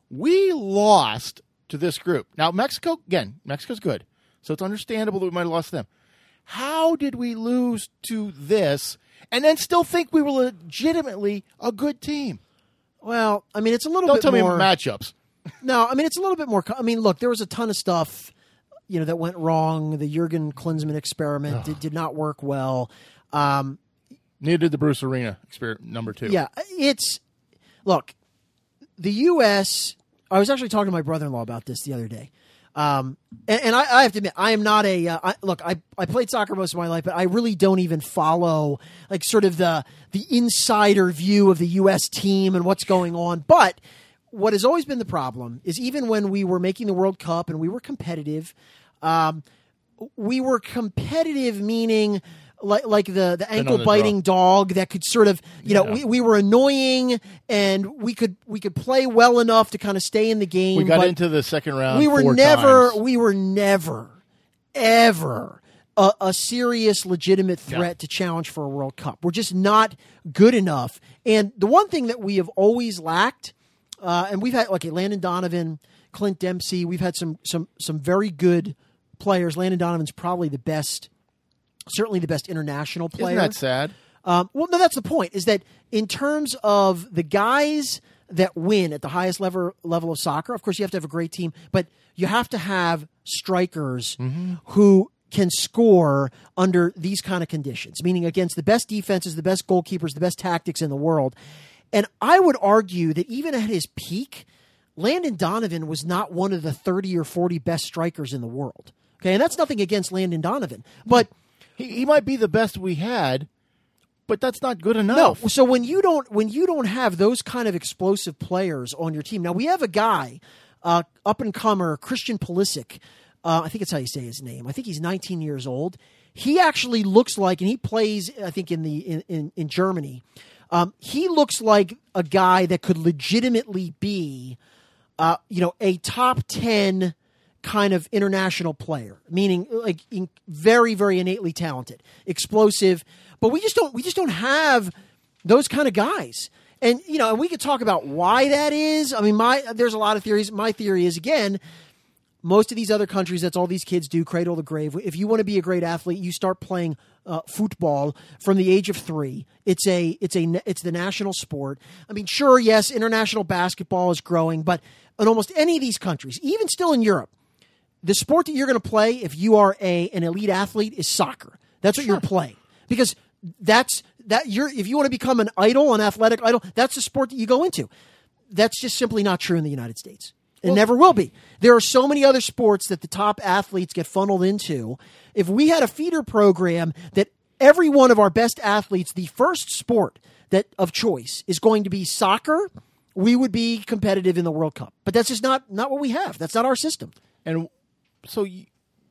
We lost to this group. Now, Mexico, again, Mexico's good. So it's understandable that we might have lost to them. How did we lose to this and then still think we were legitimately a good team? Well, I mean, it's a little Don't bit tell more. me matchups. No, I mean, it's a little bit more. I mean, look, there was a ton of stuff, you know, that went wrong. The Jurgen Klinsmann experiment did, did not work well. Um, Neither did the Bruce Arena experiment number two. Yeah, it's look, the U S I was actually talking to my brother-in-law about this the other day. Um, and, and I, I have to admit, I am not a uh, I, look. I, I played soccer most of my life, but I really don't even follow like sort of the the insider view of the U S team and what's going on. But what has always been the problem is even when we were making the World Cup and we were competitive, um, we were competitive meaning. Like like the, the ankle biting dog that could sort of you know yeah. we, we were annoying and we could we could play well enough to kind of stay in the game. We got but into the second round. We were four never times. we were never ever a, a serious legitimate threat yeah. to challenge for a World Cup. We're just not good enough. And the one thing that we have always lacked, uh, and we've had okay, Landon Donovan, Clint Dempsey. We've had some some some very good players. Landon Donovan's probably the best. Certainly the best international player. Isn't that sad? Um, well, no, that's the point, is that in terms of the guys that win at the highest level level of soccer, of course you have to have a great team, but you have to have strikers mm-hmm. who can score under these kind of conditions, meaning against the best defenses, the best goalkeepers, the best tactics in the world. And I would argue that even at his peak, Landon Donovan was not one of the thirty or forty best strikers in the world. Okay, and that's nothing against Landon Donovan, but He, he might be the best we had, but that's not good enough. No. So when you don't when you don't have those kind of explosive players on your team, now we have a guy, uh, up and comer Christian Pulisic. Uh, I think it's how you say his name. I think he's nineteen years old. He actually looks like, and he plays, I think, in the in in, in Germany. Um, he looks like a guy that could legitimately be, uh, you know, a top ten kind of international player, meaning like in, very, very innately talented, explosive. But we just don't we just don't have those kind of guys. And you know, and we could talk about why that is. I mean, my there's a lot of theories. My theory is, again, most of these other countries, that's all these kids do, cradle to grave. If you want to be a great athlete, you start playing uh, football from the age of three. It's a it's a it's the national sport. I mean, sure, yes, international basketball is growing, but in almost any of these countries, even still in Europe, the sport that you're going to play if you are a an elite athlete is soccer. That's what Sure. you're playing, because that's that you're if you want to become an idol, an athletic idol, that's the sport that you go into. That's just simply not true in the United States. It well, never will be. There are so many other sports that the top athletes get funneled into. If we had a feeder program that every one of our best athletes, the first sport that of choice is going to be soccer, we would be competitive in the World Cup. But that's just not, not what we have. That's not our system. And so you,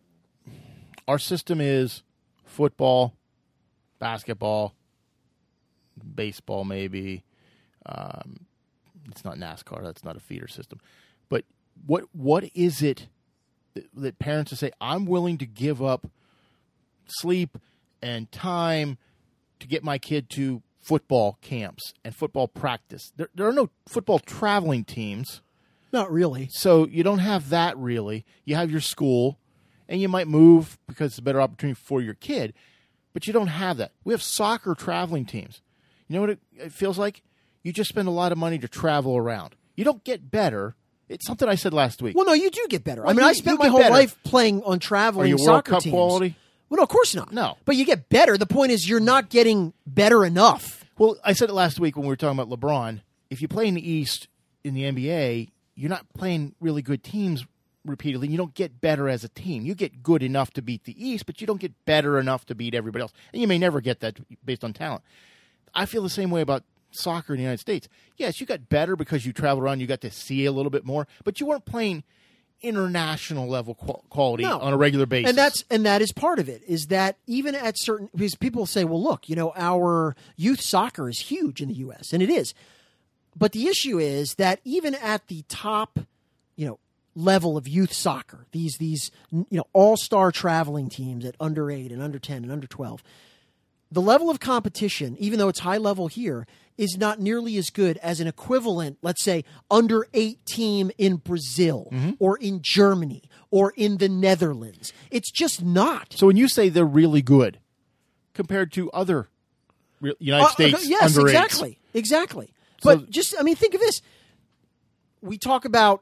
our system is football, basketball, baseball maybe. Um, it's not NASCAR. That's not a feeder system. But what what is it that, that parents say, I'm willing to give up sleep and time to get my kid to football camps and football practice? There, there are no football traveling teams. Not really. So you don't have that really. You have your school, and you might move because it's a better opportunity for your kid, but you don't have that. We have soccer traveling teams. You know what it, it feels like? You just spend a lot of money to travel around. You don't get better. It's something I said last week. Well, no, you do get better. Well, I mean, you, I spent you my get whole better. life playing on traveling Are you World soccer Cup teams. quality? Well, no, of course not. No. But you get better. The point is you're not getting better enough. Well, I said it last week when we were talking about LeBron. If you play in the East in the N B A, you're not playing really good teams repeatedly. You don't get better as a team. You get good enough to beat the East, but you don't get better enough to beat everybody else. And you may never get that based on talent. I feel the same way about soccer in the United States. Yes, you got better because you traveled around, you got to see a little bit more, but you weren't playing international level quality No. on a regular basis. And that's and that is part of it, is that even at certain, because people say, well, look, you know, our youth soccer is huge in the U S, and it is. But the issue is that even at the top, you know, level of youth soccer, these these you know all-star traveling teams at under eight and under ten and under twelve, the level of competition, even though it's high level here, is not nearly as good as an equivalent, let's say, under eight team in Brazil Mm-hmm. or in Germany or in the Netherlands. It's just not. So when you say they're really good compared to other re- United Uh, States yes, under eights. exactly, exactly. So- But just, I mean, think of this. We talk about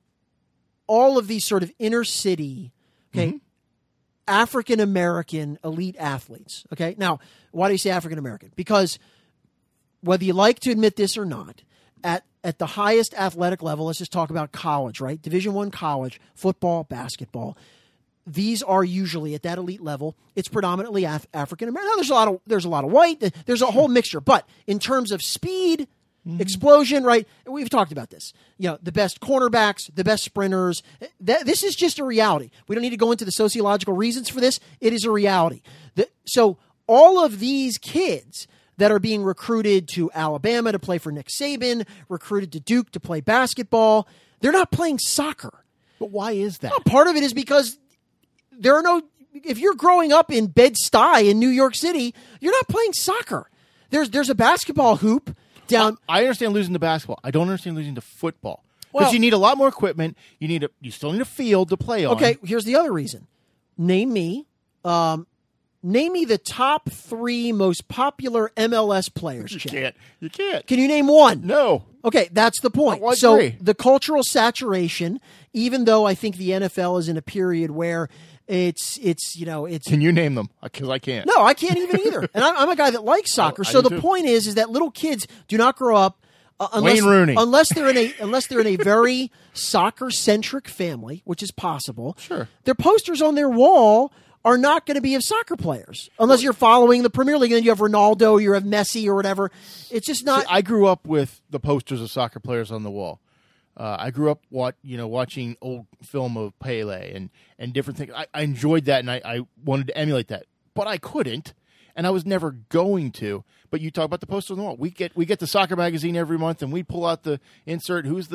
all of these sort of inner city, okay, Mm-hmm. African American elite athletes. Okay, now why do you say African American? Because whether you like to admit this or not, at at the highest athletic level, let's just talk about college, right? Division One college, football, basketball. These are usually at that elite level. It's predominantly Af- African American. Now, there's a lot of there's a lot of white. There's a whole mixture. But in terms of speed, explosion, right? We've talked about this. You know, the best cornerbacks, the best sprinters. That, this is just a reality. We don't need to go into the sociological reasons for this. It is a reality. The, so all of these kids that are being recruited to Alabama to play for Nick Saban, recruited to Duke to play basketball, they're not playing soccer. But why is that? Well, part of it is because there are no. If you're growing up in Bed-Stuy in New York City, you're not playing soccer. There's there's a basketball hoop down. I understand losing to basketball. I don't understand losing to football. Because Well- you need a lot more equipment. You need a. You still need a field to play on. Okay, here's the other reason. Name me, um, name me the top three most popular M L S players. You Chad. can't. You can't. Can you name one? No. Okay, that's the point. I So agree. the cultural saturation, even though I think the N F L is in a period where it's it's you know it's Can you name them? Because I can't. no, I can't even either. And I'm, I'm a guy that likes soccer. I so do the too. point is, is that little kids do not grow up uh, unless Wayne Rooney. unless they're in a unless they're in a very soccer centric family, which is possible. Sure. Their posters on their wall are not going to be of soccer players unless you're following the Premier League and then you have Ronaldo, you have Messi or whatever. It's just not. See, I grew up with the posters of soccer players on the wall. Uh, I grew up, what you know, watching old film of Pele and, and different things. I, I enjoyed that, and I, I wanted to emulate that, but I couldn't, and I was never going to. But you talk about the posters on the wall. We get we get the soccer magazine every month, and we pull out the insert. Who's the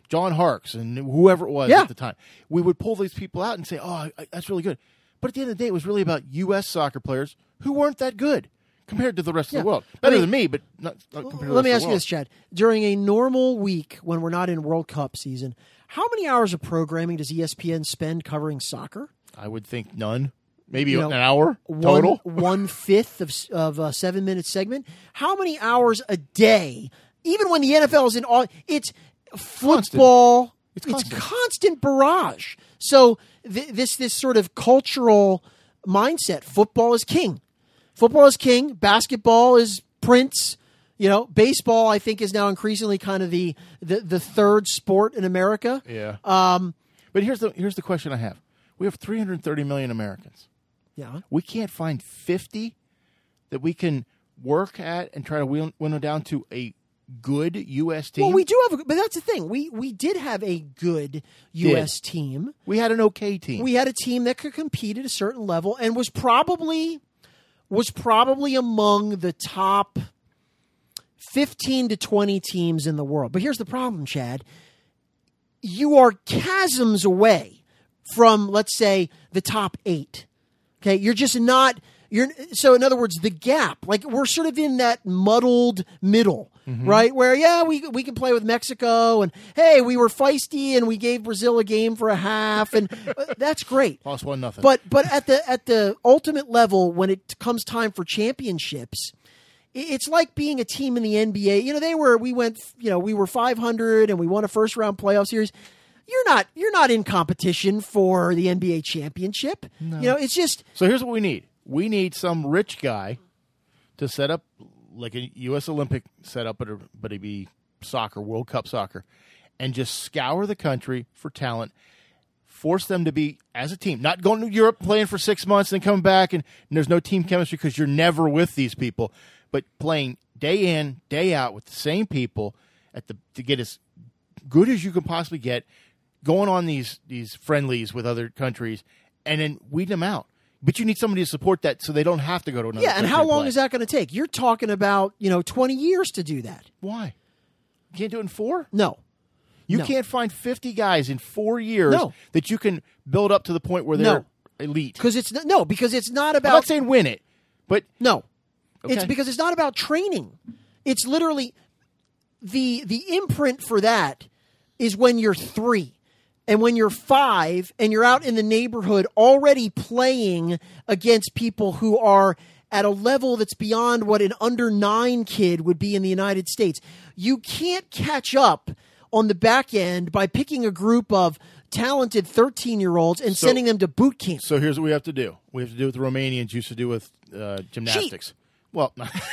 John Harkes and whoever it was Yeah. at the time. We would pull these people out and say, oh, I, that's really good. But at the end of the day, it was really about U S soccer players who weren't that good compared to the rest Yeah. of the world. I Better mean, than me, but not, not compared to the Let me rest ask of you the this, Chad. During a normal week when we're not in World Cup season, how many hours of programming does E S P N spend covering soccer? world. I would think none. Maybe You know, an hour total. One, one fifth of of a seven minute segment. How many hours a day? Even when the N F L is in all, it's football. It's It's constant. constant barrage. So th- this this sort of cultural mindset: football is king. Football is king. Basketball is prince. You know, baseball I think is now increasingly kind of the the, the third sport in America. Yeah. Um, but here's the here's the question I have. We have three hundred thirty million Americans. Yeah. We can't find fifty that we can work at and try to win- winnow down to a good U S team. Well, we do have, a, but that's the thing. We we did have a good U S team. We had an okay team. We had a team that could compete at a certain level and was probably was probably among the top fifteen to twenty teams in the world. But here's the problem, Chad. You are chasms away from, let's say, the top eight. Okay, you're just not. You're so. In other words, the gap, like we're sort of in that muddled middle, right? Where yeah, we we can play with Mexico, and hey, we were feisty, and we gave Brazil a game for a half, and uh, that's great. Lost one nothing. But but at the at the ultimate level, when it comes time for championships, i- it's like being a team in the N B A. You know, they were we went. You know, we were five hundred, and we won a first round playoff series. You're not you're not in competition for the N B A championship. You know, it's just so here's what we need. We need some rich guy to set up like a U S Olympic setup, but, but it'd be soccer, World Cup soccer, and just scour the country for talent, force them to be, as a team, not going to Europe, playing for six months, and coming back, and, and there's no team chemistry because you're never with these people, but playing day in, day out with the same people at the to get as good as you can possibly get, going on these, these friendlies with other countries, and then weed them out. But you need somebody to support that so they don't have to go to another yeah. And country how to long play. is that going to take? You're talking about you know twenty years to do that. Why? You can't do it in four? No, You No. can't find fifty guys in four years No. that you can build up to the point where they're No. elite. because it's not, no because it's not I'm about not saying win it, but No. Okay. It's because it's not about training. It's literally the the imprint for that is when you're three. And when you're five and you're out in the neighborhood already playing against people who are at a level that's beyond what an under nine kid would be in the United States, you can't catch up on the back end by picking a group of talented thirteen year olds and So- sending them to boot camp. so here's what we have to do. We have to do what the Romanians used to do with uh, gymnastics. Well,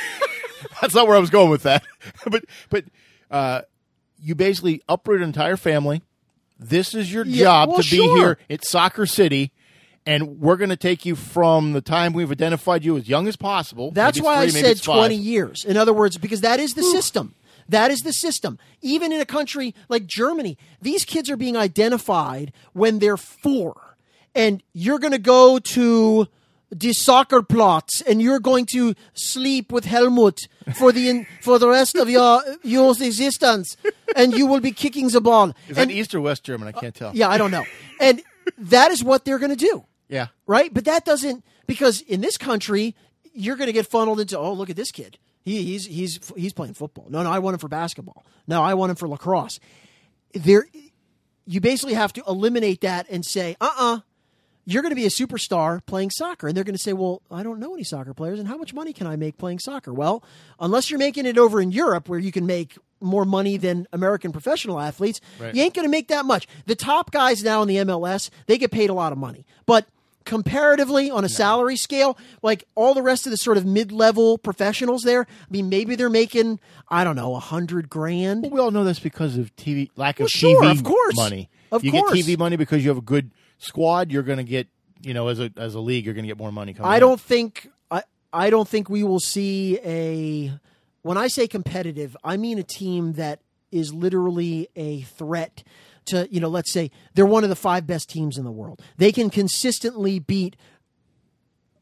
that's not where I was going with that. but but uh, you basically uproot an entire family. This is your Yeah, job well, to be sure. here at Soccer City, and we're going to take you from the time we've identified you as young as possible. That's Maybe it's why I three, maybe said it's five. twenty years. In other words, because that is the system. That is the system. Even in a country like Germany, these kids are being identified when they're four. And you're going to go to the soccer plots and you're going to sleep with Helmut for the in, for the rest of your your existence, and you will be kicking the ball. Is and, that East or West German? I can't tell. Yeah, I don't know. And that is what they're going to do. Yeah. Right? But that doesn't, because in this country, you're going to get funneled into, oh, look at this kid. He, he's he's he's playing football. No, no, I want him for basketball. No, I want him for lacrosse. There, you basically have to eliminate that and say, uh-uh, you're going to be a superstar playing soccer. And they're going to say, well, I don't know any soccer players, and how much money can I make playing soccer? Well, unless you're making it over in Europe where you can make more money than American professional athletes, Right. you ain't going to make that much. The top guys now in the M L S, they get paid a lot of money. But comparatively on a salary scale, like all the rest of the sort of mid-level professionals there, I mean, maybe they're making, I don't know, a hundred grand. Well, we all know that's because of T V lack of Well, sure, T V of course. money. Of you course. get T V money because you have a good squad. You're going to get, you know, as a as a league, you're going to get more money coming. I in. don't think I I don't think we will see a, when I say competitive, I mean a team that is literally a threat to, you know, let's say they're one of the five best teams in the world. They can consistently beat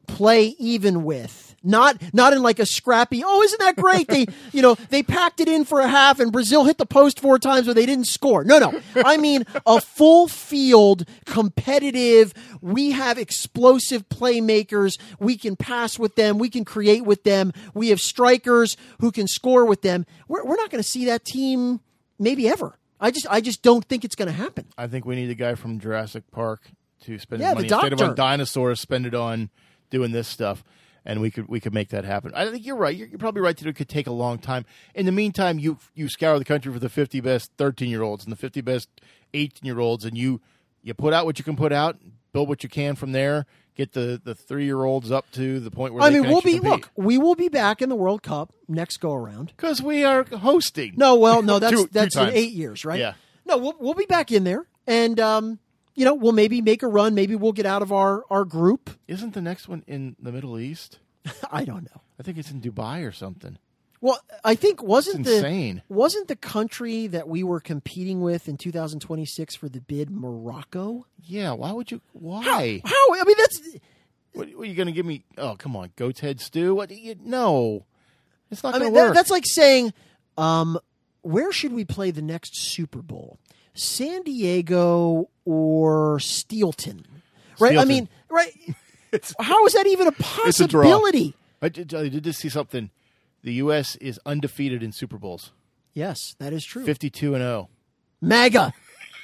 play even with. Not not in like a scrappy, oh, isn't that great? They you know, they packed it in for a half and Brazil hit the post four times but they didn't score. No, no. I mean a full field, competitive, we have explosive playmakers, we can pass with them, we can create with them, we have strikers who can score with them. We're we're not going to see that team maybe ever. I just I just don't think it's going to happen. I think we need a guy from Jurassic Park to spend Yeah, his the money instead of doctor. on dinosaurs, spend it on doing this stuff, and we could we could make that happen. I think you're right. You're, you're probably right that it could take a long time. In the meantime, you you scour the country for the fifty best thirteen-year-olds and the fifty best eighteen-year-olds, and you you put out what you can put out, build what you can from there, get the, the three-year-olds up to the point where I they mean, can we'll actually be compete. look, we will be back in the World Cup next go around. Because we are hosting. No, well, no, that's Two- two that's in times. eight years, right? Yeah. No, we'll we'll be back in there, and um, you know, we'll maybe make a run. Maybe we'll get out of our, our group. Isn't the next one in the Middle East? I don't know. I think it's in Dubai or something. Well, I think wasn't It's the insane. wasn't the country that we were competing with in two thousand twenty-six for the bid Morocco? Yeah, why would you? Why? How? I mean, that's What, what are you going to give me? Oh, come on, goat's head stew? What? You, no, it's not I going mean to that, work. that's like saying, um, where should we play the next Super Bowl? San Diego or Steelton? Right? I Steelton. mean, right? How is that even a It's a draw. possibility? I did, I did just see something. The U S is undefeated in Super Bowls, Yes, that is true. fifty-two and zero. MAGA.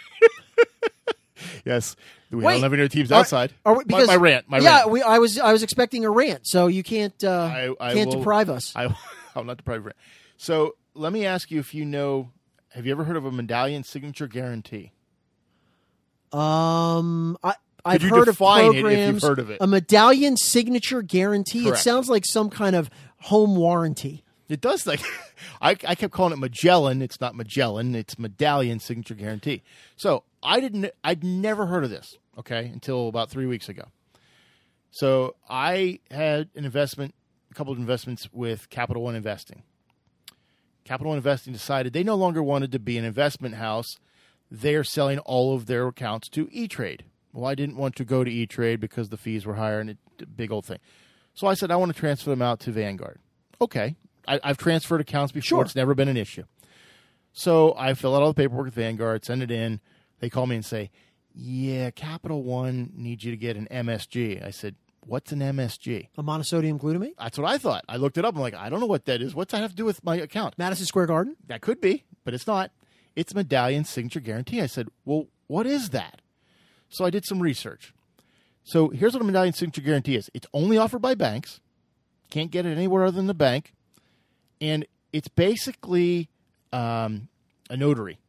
Yes, we Wait, don't have any other teams are- outside. are we- My- because- my, rant. My yeah, rant. we, I was I was expecting a rant, so you can't uh, I, I can't will- deprive us. I, I'll not deprive rant. So let me ask you if you know. Have you ever heard of a medallion signature guarantee? Um, I I've you heard of define it if you've programs. heard of it? A medallion signature guarantee. Correct. It sounds like some kind of home warranty. It does like I, I kept calling it Magellan. It's not Magellan. It's medallion signature guarantee. So I didn't. I'd never heard of this. Okay, until about three weeks ago. So I had an investment, a couple of investments with Capital One Investing. Capital One Investing decided they no longer wanted to be an investment house. They're selling all of their accounts to E-Trade. Well, I didn't want to go to E-Trade because the fees were higher and it's a big old thing. So I said, I want to transfer them out to Vanguard. Okay. I, I've transferred accounts before. Sure. It's never been an issue. So I fill out all the paperwork with Vanguard, send it in. They call me and say, yeah, Capital One needs you to get an M S G. I said, what's an M S G? A monosodium glutamate. That's what I thought. I looked it up. I'm like, I don't know what that is. What's that have to do with my account? Madison Square Garden. That could be, but it's not. It's medallion signature guarantee. I said, well, what is that? So I did some research. So here's what a medallion signature guarantee is. It's only offered by banks. Can't get it anywhere other than the bank. And it's basically um, a notary.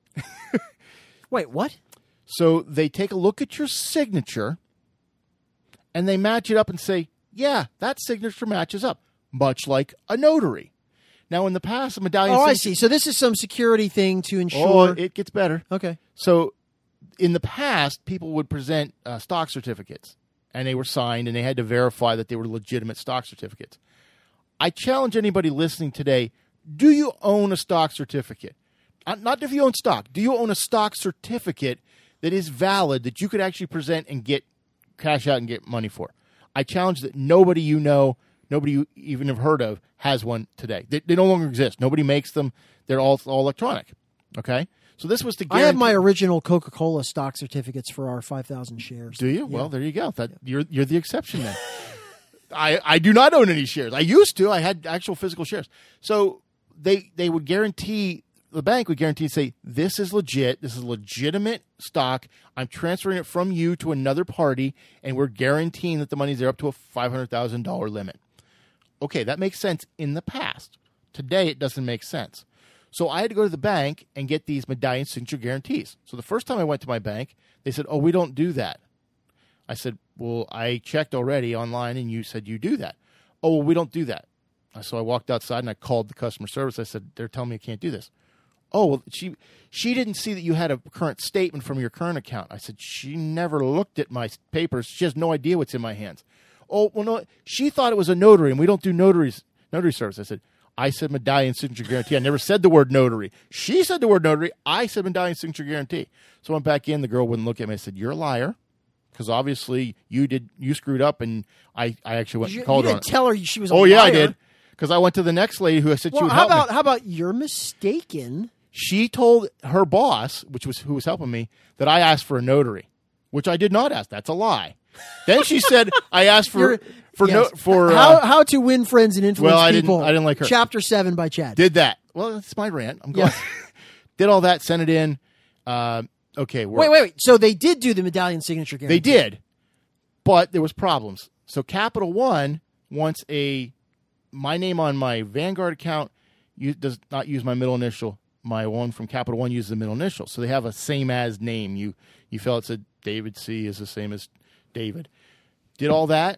Wait, what? So they take a look at your signature and they match it up and say, yeah, that signature matches up, much like a notary. Now, in the past, a medallion Oh, I signature- see. So this is some security thing to Oh, ensure. it gets better. Okay. So in the past, people would present uh, stock certificates, and they were signed, and they had to verify that they were legitimate stock certificates. I challenge anybody listening today, do you own a stock certificate? Uh, Not if you own stock. Do you own a stock certificate that is valid, that you could actually present and get cash out and get money for? I challenge that nobody you know, nobody you even have heard of, has one today. They, they no longer exist. Nobody makes them. They're all, all electronic. Okay? So this was to I guarantee. have my original Coca-Cola stock certificates for our five thousand shares. Do you? Well, there you go. That you're you're the exception then. I, I do not own any shares. I used to. I had actual physical shares. So they they would guarantee, the bank would guarantee and say, this is legit. This is legitimate stock. I'm transferring it from you to another party, and we're guaranteeing that the money's there up to a five hundred thousand dollars limit. Okay, that makes sense in the past. Today, it doesn't make sense. So I had to go to the bank and get these medallion signature guarantees. So the first time I went to my bank, they said, oh, we don't do that. I said, well, I checked already online, and you said you do that. Oh, well, we don't do that. So I walked outside, and I called the customer service. I said, they're telling me I can't do this. Oh, well, she she didn't see that you had a current statement from your current account. I said, she never looked at my papers. She has no idea what's in my hands. Oh, well, no, she thought it was a notary, and we don't do notaries, notary service. I said, I said medallion signature guarantee. I never said the word notary. She said the word notary. I said medallion signature guarantee. So I went back in. The girl wouldn't look at me. I said, you're a liar. because obviously you did you screwed up, and I, I actually went You, and called you her on didn't it. tell her she was a Oh liar. yeah, I did, because I went to the next lady who said Well, she would how help about me. how about you're mistaken? She told her boss, which was who was helping me, that I asked for a notary, which I did not ask. That's a lie. Then she said I asked for You're- for yes. no, for how uh, how to win friends and influence well, I didn't- people. I didn't like her. Chapter seven by Chad. did that. Well, that's my rant. I'm glad. Did all that, sent it in. Uh, okay, we're, wait, wait, wait. So they did do the medallion signature guarantee. They did, but there was problems. So Capital One wants a my name on my Vanguard account you, does not use my middle initial. My one from Capital One uses the middle initial, so they have a same as name. You you felt it said David C is the same as David. Did all that.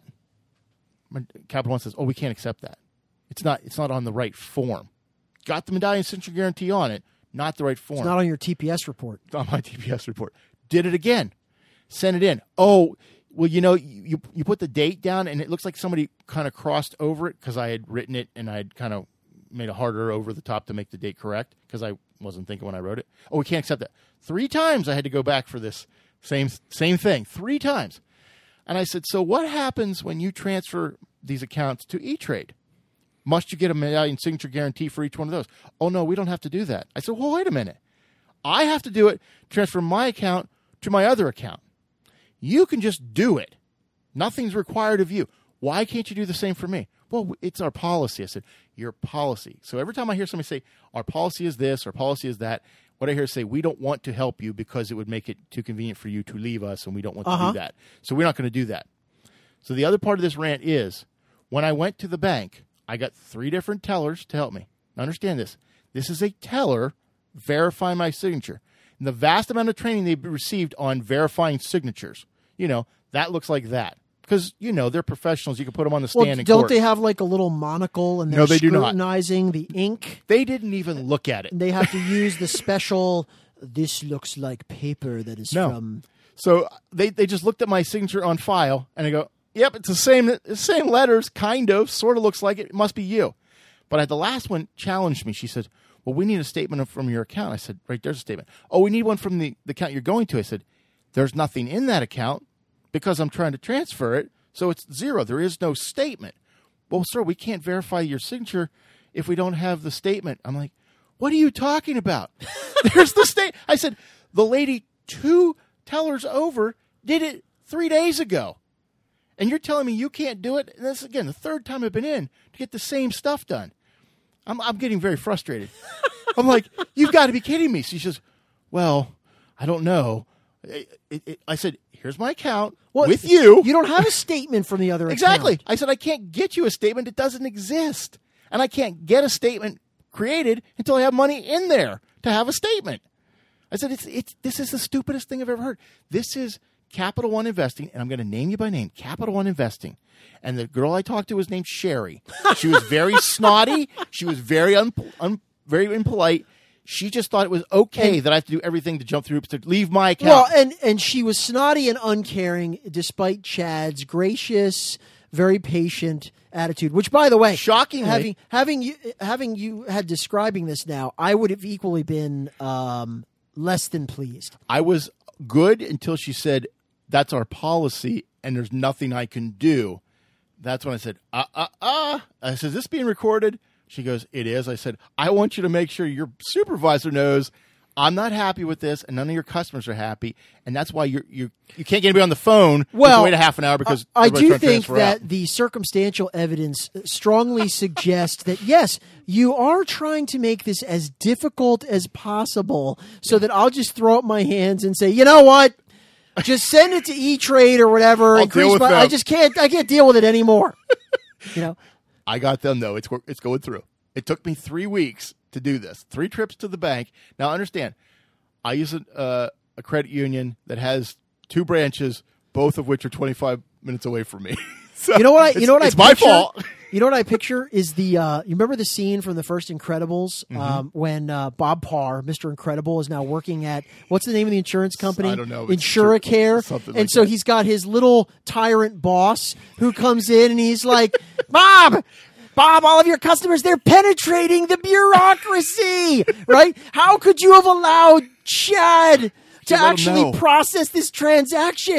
My, Capital One says, "Oh, we can't accept that. It's not. It's not on the right form. Got the medallion signature guarantee on it, not the right form. It's not on your T P S report. It's on my T P S report. Did it again. Sent it in. Oh, well, you know, you you put the date down, and it looks like somebody kind of crossed over it because I had written it, and I had kind of made it harder over the top to make the date correct because I wasn't thinking when I wrote it. Oh, we can't accept that. Three times I had to go back for this same same thing. Three times. And I said, so what happens when you transfer these accounts to E-Trade? Must you get a medallion signature guarantee for each one of those? Oh, no, we don't have to do that. I said, well, wait a minute. I have to do it, transfer my account to my other account. You can just do it. Nothing's required of you. Why can't you do the same for me? Well, it's our policy. I said, your policy. So every time I hear somebody say, our policy is this, our policy is that, what I hear is say, we don't want to help you because it would make it too convenient for you to leave us, and we don't want Uh-huh. to do that. So we're not going to do that. So the other part of this rant is, when I went to the bank, I got three different tellers to help me. Now understand this. This is a teller verifying my signature. And the vast amount of training they've received on verifying signatures, you know, that looks like that. Because, you know, they're professionals. You can put them on the stand Well, in don't court. they have like a little monocle and they're No, they do not. scrutinizing the ink? They didn't even look at it. They have to use the special, this looks like paper that is No. from... So they, they just looked at my signature on file, and I go, yep, it's the same the same letters, kind of, sort of looks like it. It must be you. But at the last one challenged me. She said, well, we need a statement from your account. I said, right, there's a statement. Oh, we need one from the, the account you're going to. I said, there's nothing in that account because I'm trying to transfer it, so it's zero. There is no statement. Well, sir, we can't verify your signature if we don't have the statement. I'm like, what are you talking about? There's the state. I said, the lady two tellers over did it three days ago. And you're telling me you can't do it? And this, again, the third time I've been in to get the same stuff done. I'm, I'm getting very frustrated. I'm like, you've got to be kidding me. She says, well, I don't know. It, it, it, I said, here's my account Well, with you. You don't have a statement from the other Exactly. account. I said, I can't get you a statement. It doesn't exist. And I can't get a statement created until I have money in there to have a statement. I said, it's it's this is the stupidest thing I've ever heard. This is Capital One Investing, and I'm going to name you by name, Capital One Investing. And the girl I talked to was named Sherry. She was very snotty. She was very un, un, very impolite. She just thought it was okay And- that I have to do everything to jump through hoops to leave my account. Well, and, and she was snotty and uncaring despite Chad's gracious, very patient attitude, which, by the way, Shockingly- having, having, you, having you had describing this now, I would have equally been um, less than pleased. I was good until she said, that's our policy, and there's nothing I can do. That's when I said, uh, uh, uh. I said, is this being recorded? She goes, it is. I said, I want you to make sure your supervisor knows I'm not happy with this, and none of your customers are happy, and that's why you're, you're, you can't get anybody on the phone. You have Well, to wait a half an hour because I, I everybody's do trying to think transfer that out. the circumstantial evidence strongly suggests that, yes, you are trying to make this as difficult as possible so that I'll just throw up my hands and say, you know what? Just send it to E-Trade or whatever. I'll increase deal with my, them. I just can't. I can't deal with it anymore. You know. I got them, though. It's it's going through. It took me three weeks to do this. Three trips to the bank. Now, understand, I use a, uh, a credit union that has two branches, both of which are twenty-five minutes away from me. So You know what I? it's, You know what it's I my picture? fault. You know what I picture is the. Uh, you remember the scene from the first Incredibles Mm-hmm. um, when uh, Bob Parr, Mister Incredible, is now working at what's the name of the insurance company? I don't know. It's Insuracare. something and like so that. he's got his little tyrant boss who comes in and he's like, Bob. Bob, all of your customers, they're penetrating the bureaucracy, right? How could you have allowed Chad to let him actually know. process this transaction?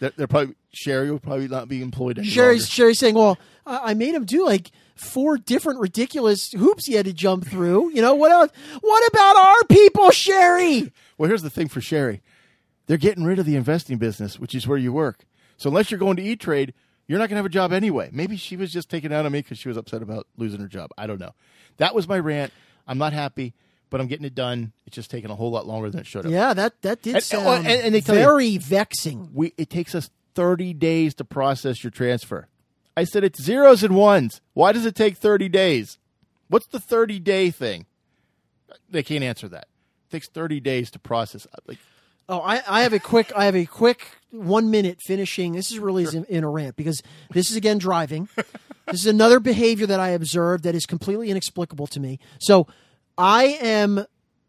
They're, they're probably Sherry will probably not be employed any Sherry's longer. Sherry's saying, "Well, I I made him do like four different ridiculous hoops he had to jump through. You know what else? What about our people, Sherry?" Well, here's the thing for Sherry. They're getting rid of the investing business, which is where you work. So unless you're going to E-Trade, you're not going to have a job anyway. Maybe she was just taking it out on me because she was upset about losing her job. I don't know. That was my rant. I'm not happy, but I'm getting it done. It's just taking a whole lot longer than it should have. Yeah, that that did And- sound oh, and- and they tell you- very vexing. We It takes us thirty days to process your transfer. I said it's zeros and ones. Why does it take thirty days? What's the thirty-day thing? They can't answer that. It takes thirty days to process. Like, Oh, I, I have a quick. I have a quick one minute finishing. This is really in, in a rant because this is again driving. This is another behavior that I observed that is completely inexplicable to me. So I am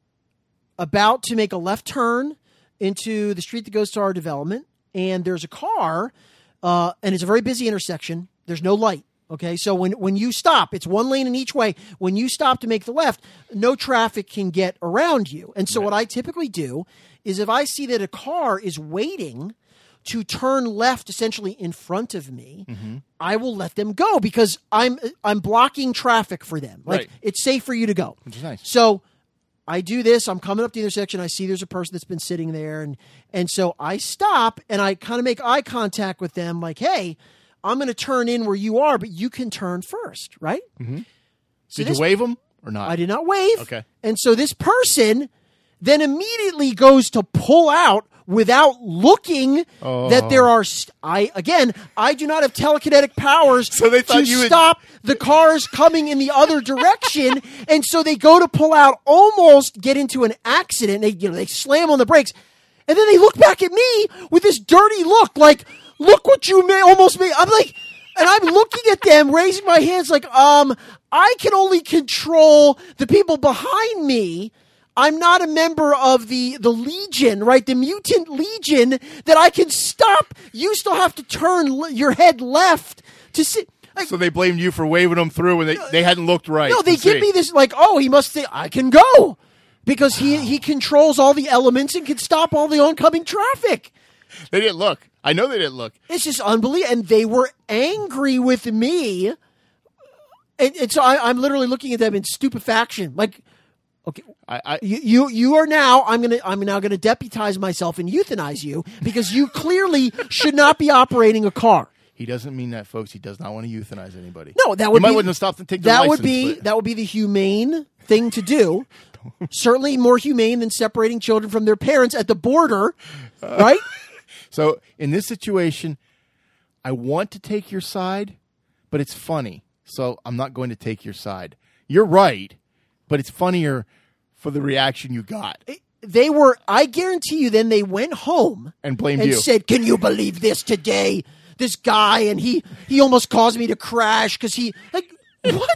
about to make a left turn into the street that goes to our development, and there's a car, uh, and it's a very busy intersection. There's no light. Okay, so when, when you stop, it's one lane in each way. When you stop to make the left, no traffic can get around you. And so what I typically do is if I see that a car is waiting to turn left essentially in front of me, Mm-hmm. I will let them go because I'm I'm blocking traffic for them. Like Right. it's safe for you to go. Which is nice. So I do this. I'm coming up the intersection. I see there's a person that's been sitting there, and and so I stop and I kind of make eye contact with them, like, "Hey, I'm going to turn in where you are, but you can turn first, right?" Mm-hmm. So did this- you wave them or not? I did not wave. Okay. And so this person then immediately goes to pull out without looking Oh. that there are. St- I again, I do not have telekinetic powers So they to thought you would- stop the cars coming in the other direction, and so they go to pull out, almost get into an accident. They you know they slam on the brakes, and then they look back at me with this dirty look, like, "Look what you may almost made." I'm like. And I'm looking at them, raising my hands like, um, I can only control the people behind me. I'm not a member of the, the Legion, right? The Mutant Legion that I can stop. You still have to turn le- your head left to see. Like, So they blamed you for waving them through when they, they hadn't looked right. no, they to give see. me this like, oh, he must think I can go because he, he controls all the elements and can stop all the oncoming traffic. They didn't look. I know they didn't look. It's just unbelievable. And they were angry with me. And, and so I, I'm literally looking at them in stupefaction. Like, okay, I, I you, you, you are now, I'm going to, I'm now going to deputize myself and euthanize you because you clearly should not be operating a car. He doesn't mean that, folks. He does not want to euthanize anybody. No, that would you might be, wouldn't have stopped and take their that would license, be, but- that would be the humane thing to do. Certainly more humane than separating children from their parents at the border, right? So in this situation, I want to take your side, but it's funny. So I'm not going to take your side. You're right, but it's funnier for the reaction you got They were, I guarantee you, then they went home and blamed and you. said, "Can you believe this today? This guy, and he he almost caused me to crash because he like what?"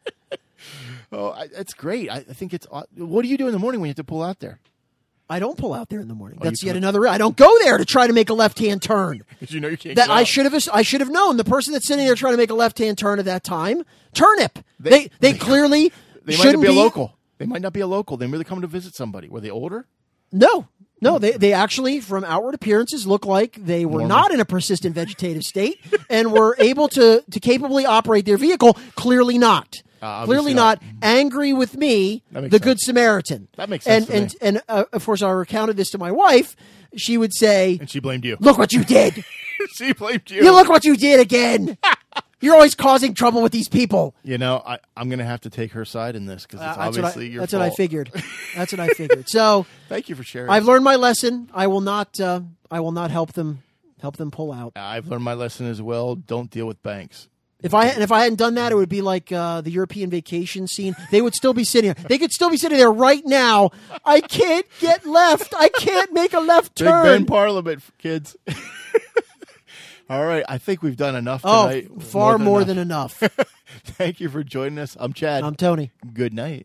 Oh, I, that's great. I, I think it's. aw- What do you do in the morning when you have to pull out there? I don't pull out there in the morning. Oh, That's you yet put- another. I don't go there to try to make a left hand turn. Because you know you can't. That get I out. should have. I should have known. The person that's sitting there trying to make a left hand turn at that time, turnip. They they, clearly They might shouldn't not be a local. They might not be a local. They merely come to visit somebody. Were they older? No, no. They they actually, from outward appearances, look like they were Normal. not in a persistent vegetative state and were able to to capably operate their vehicle. Clearly not. Uh, obviously Clearly not. not. Angry with me, That the makes Good sense. Samaritan. That makes sense And to and and uh, of course, I recounted this to my wife. She would say, And she blamed you. "Look what you did! She blamed you. You look what you did again! You're always causing trouble with these people." You know, I, I'm going to have to take her side in this because it's Uh, that's what I, obviously your that's fault. what I figured. That's what I figured. So Thank you for sharing. I've learned my lesson. I will not. Uh, I will not help them. Help them pull out. I've learned my lesson as well. Don't deal with banks. If I and if I hadn't done that, it would be like uh, the European vacation scene. They would still be sitting. They could still be sitting there right now. I can't get left. I can't make a left Big turn. Ben Parliament, kids. All right, I think we've done enough oh, tonight. far more than enough. Thank you for joining us. I'm Chad. I'm Tony. Good night.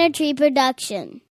Energy Production.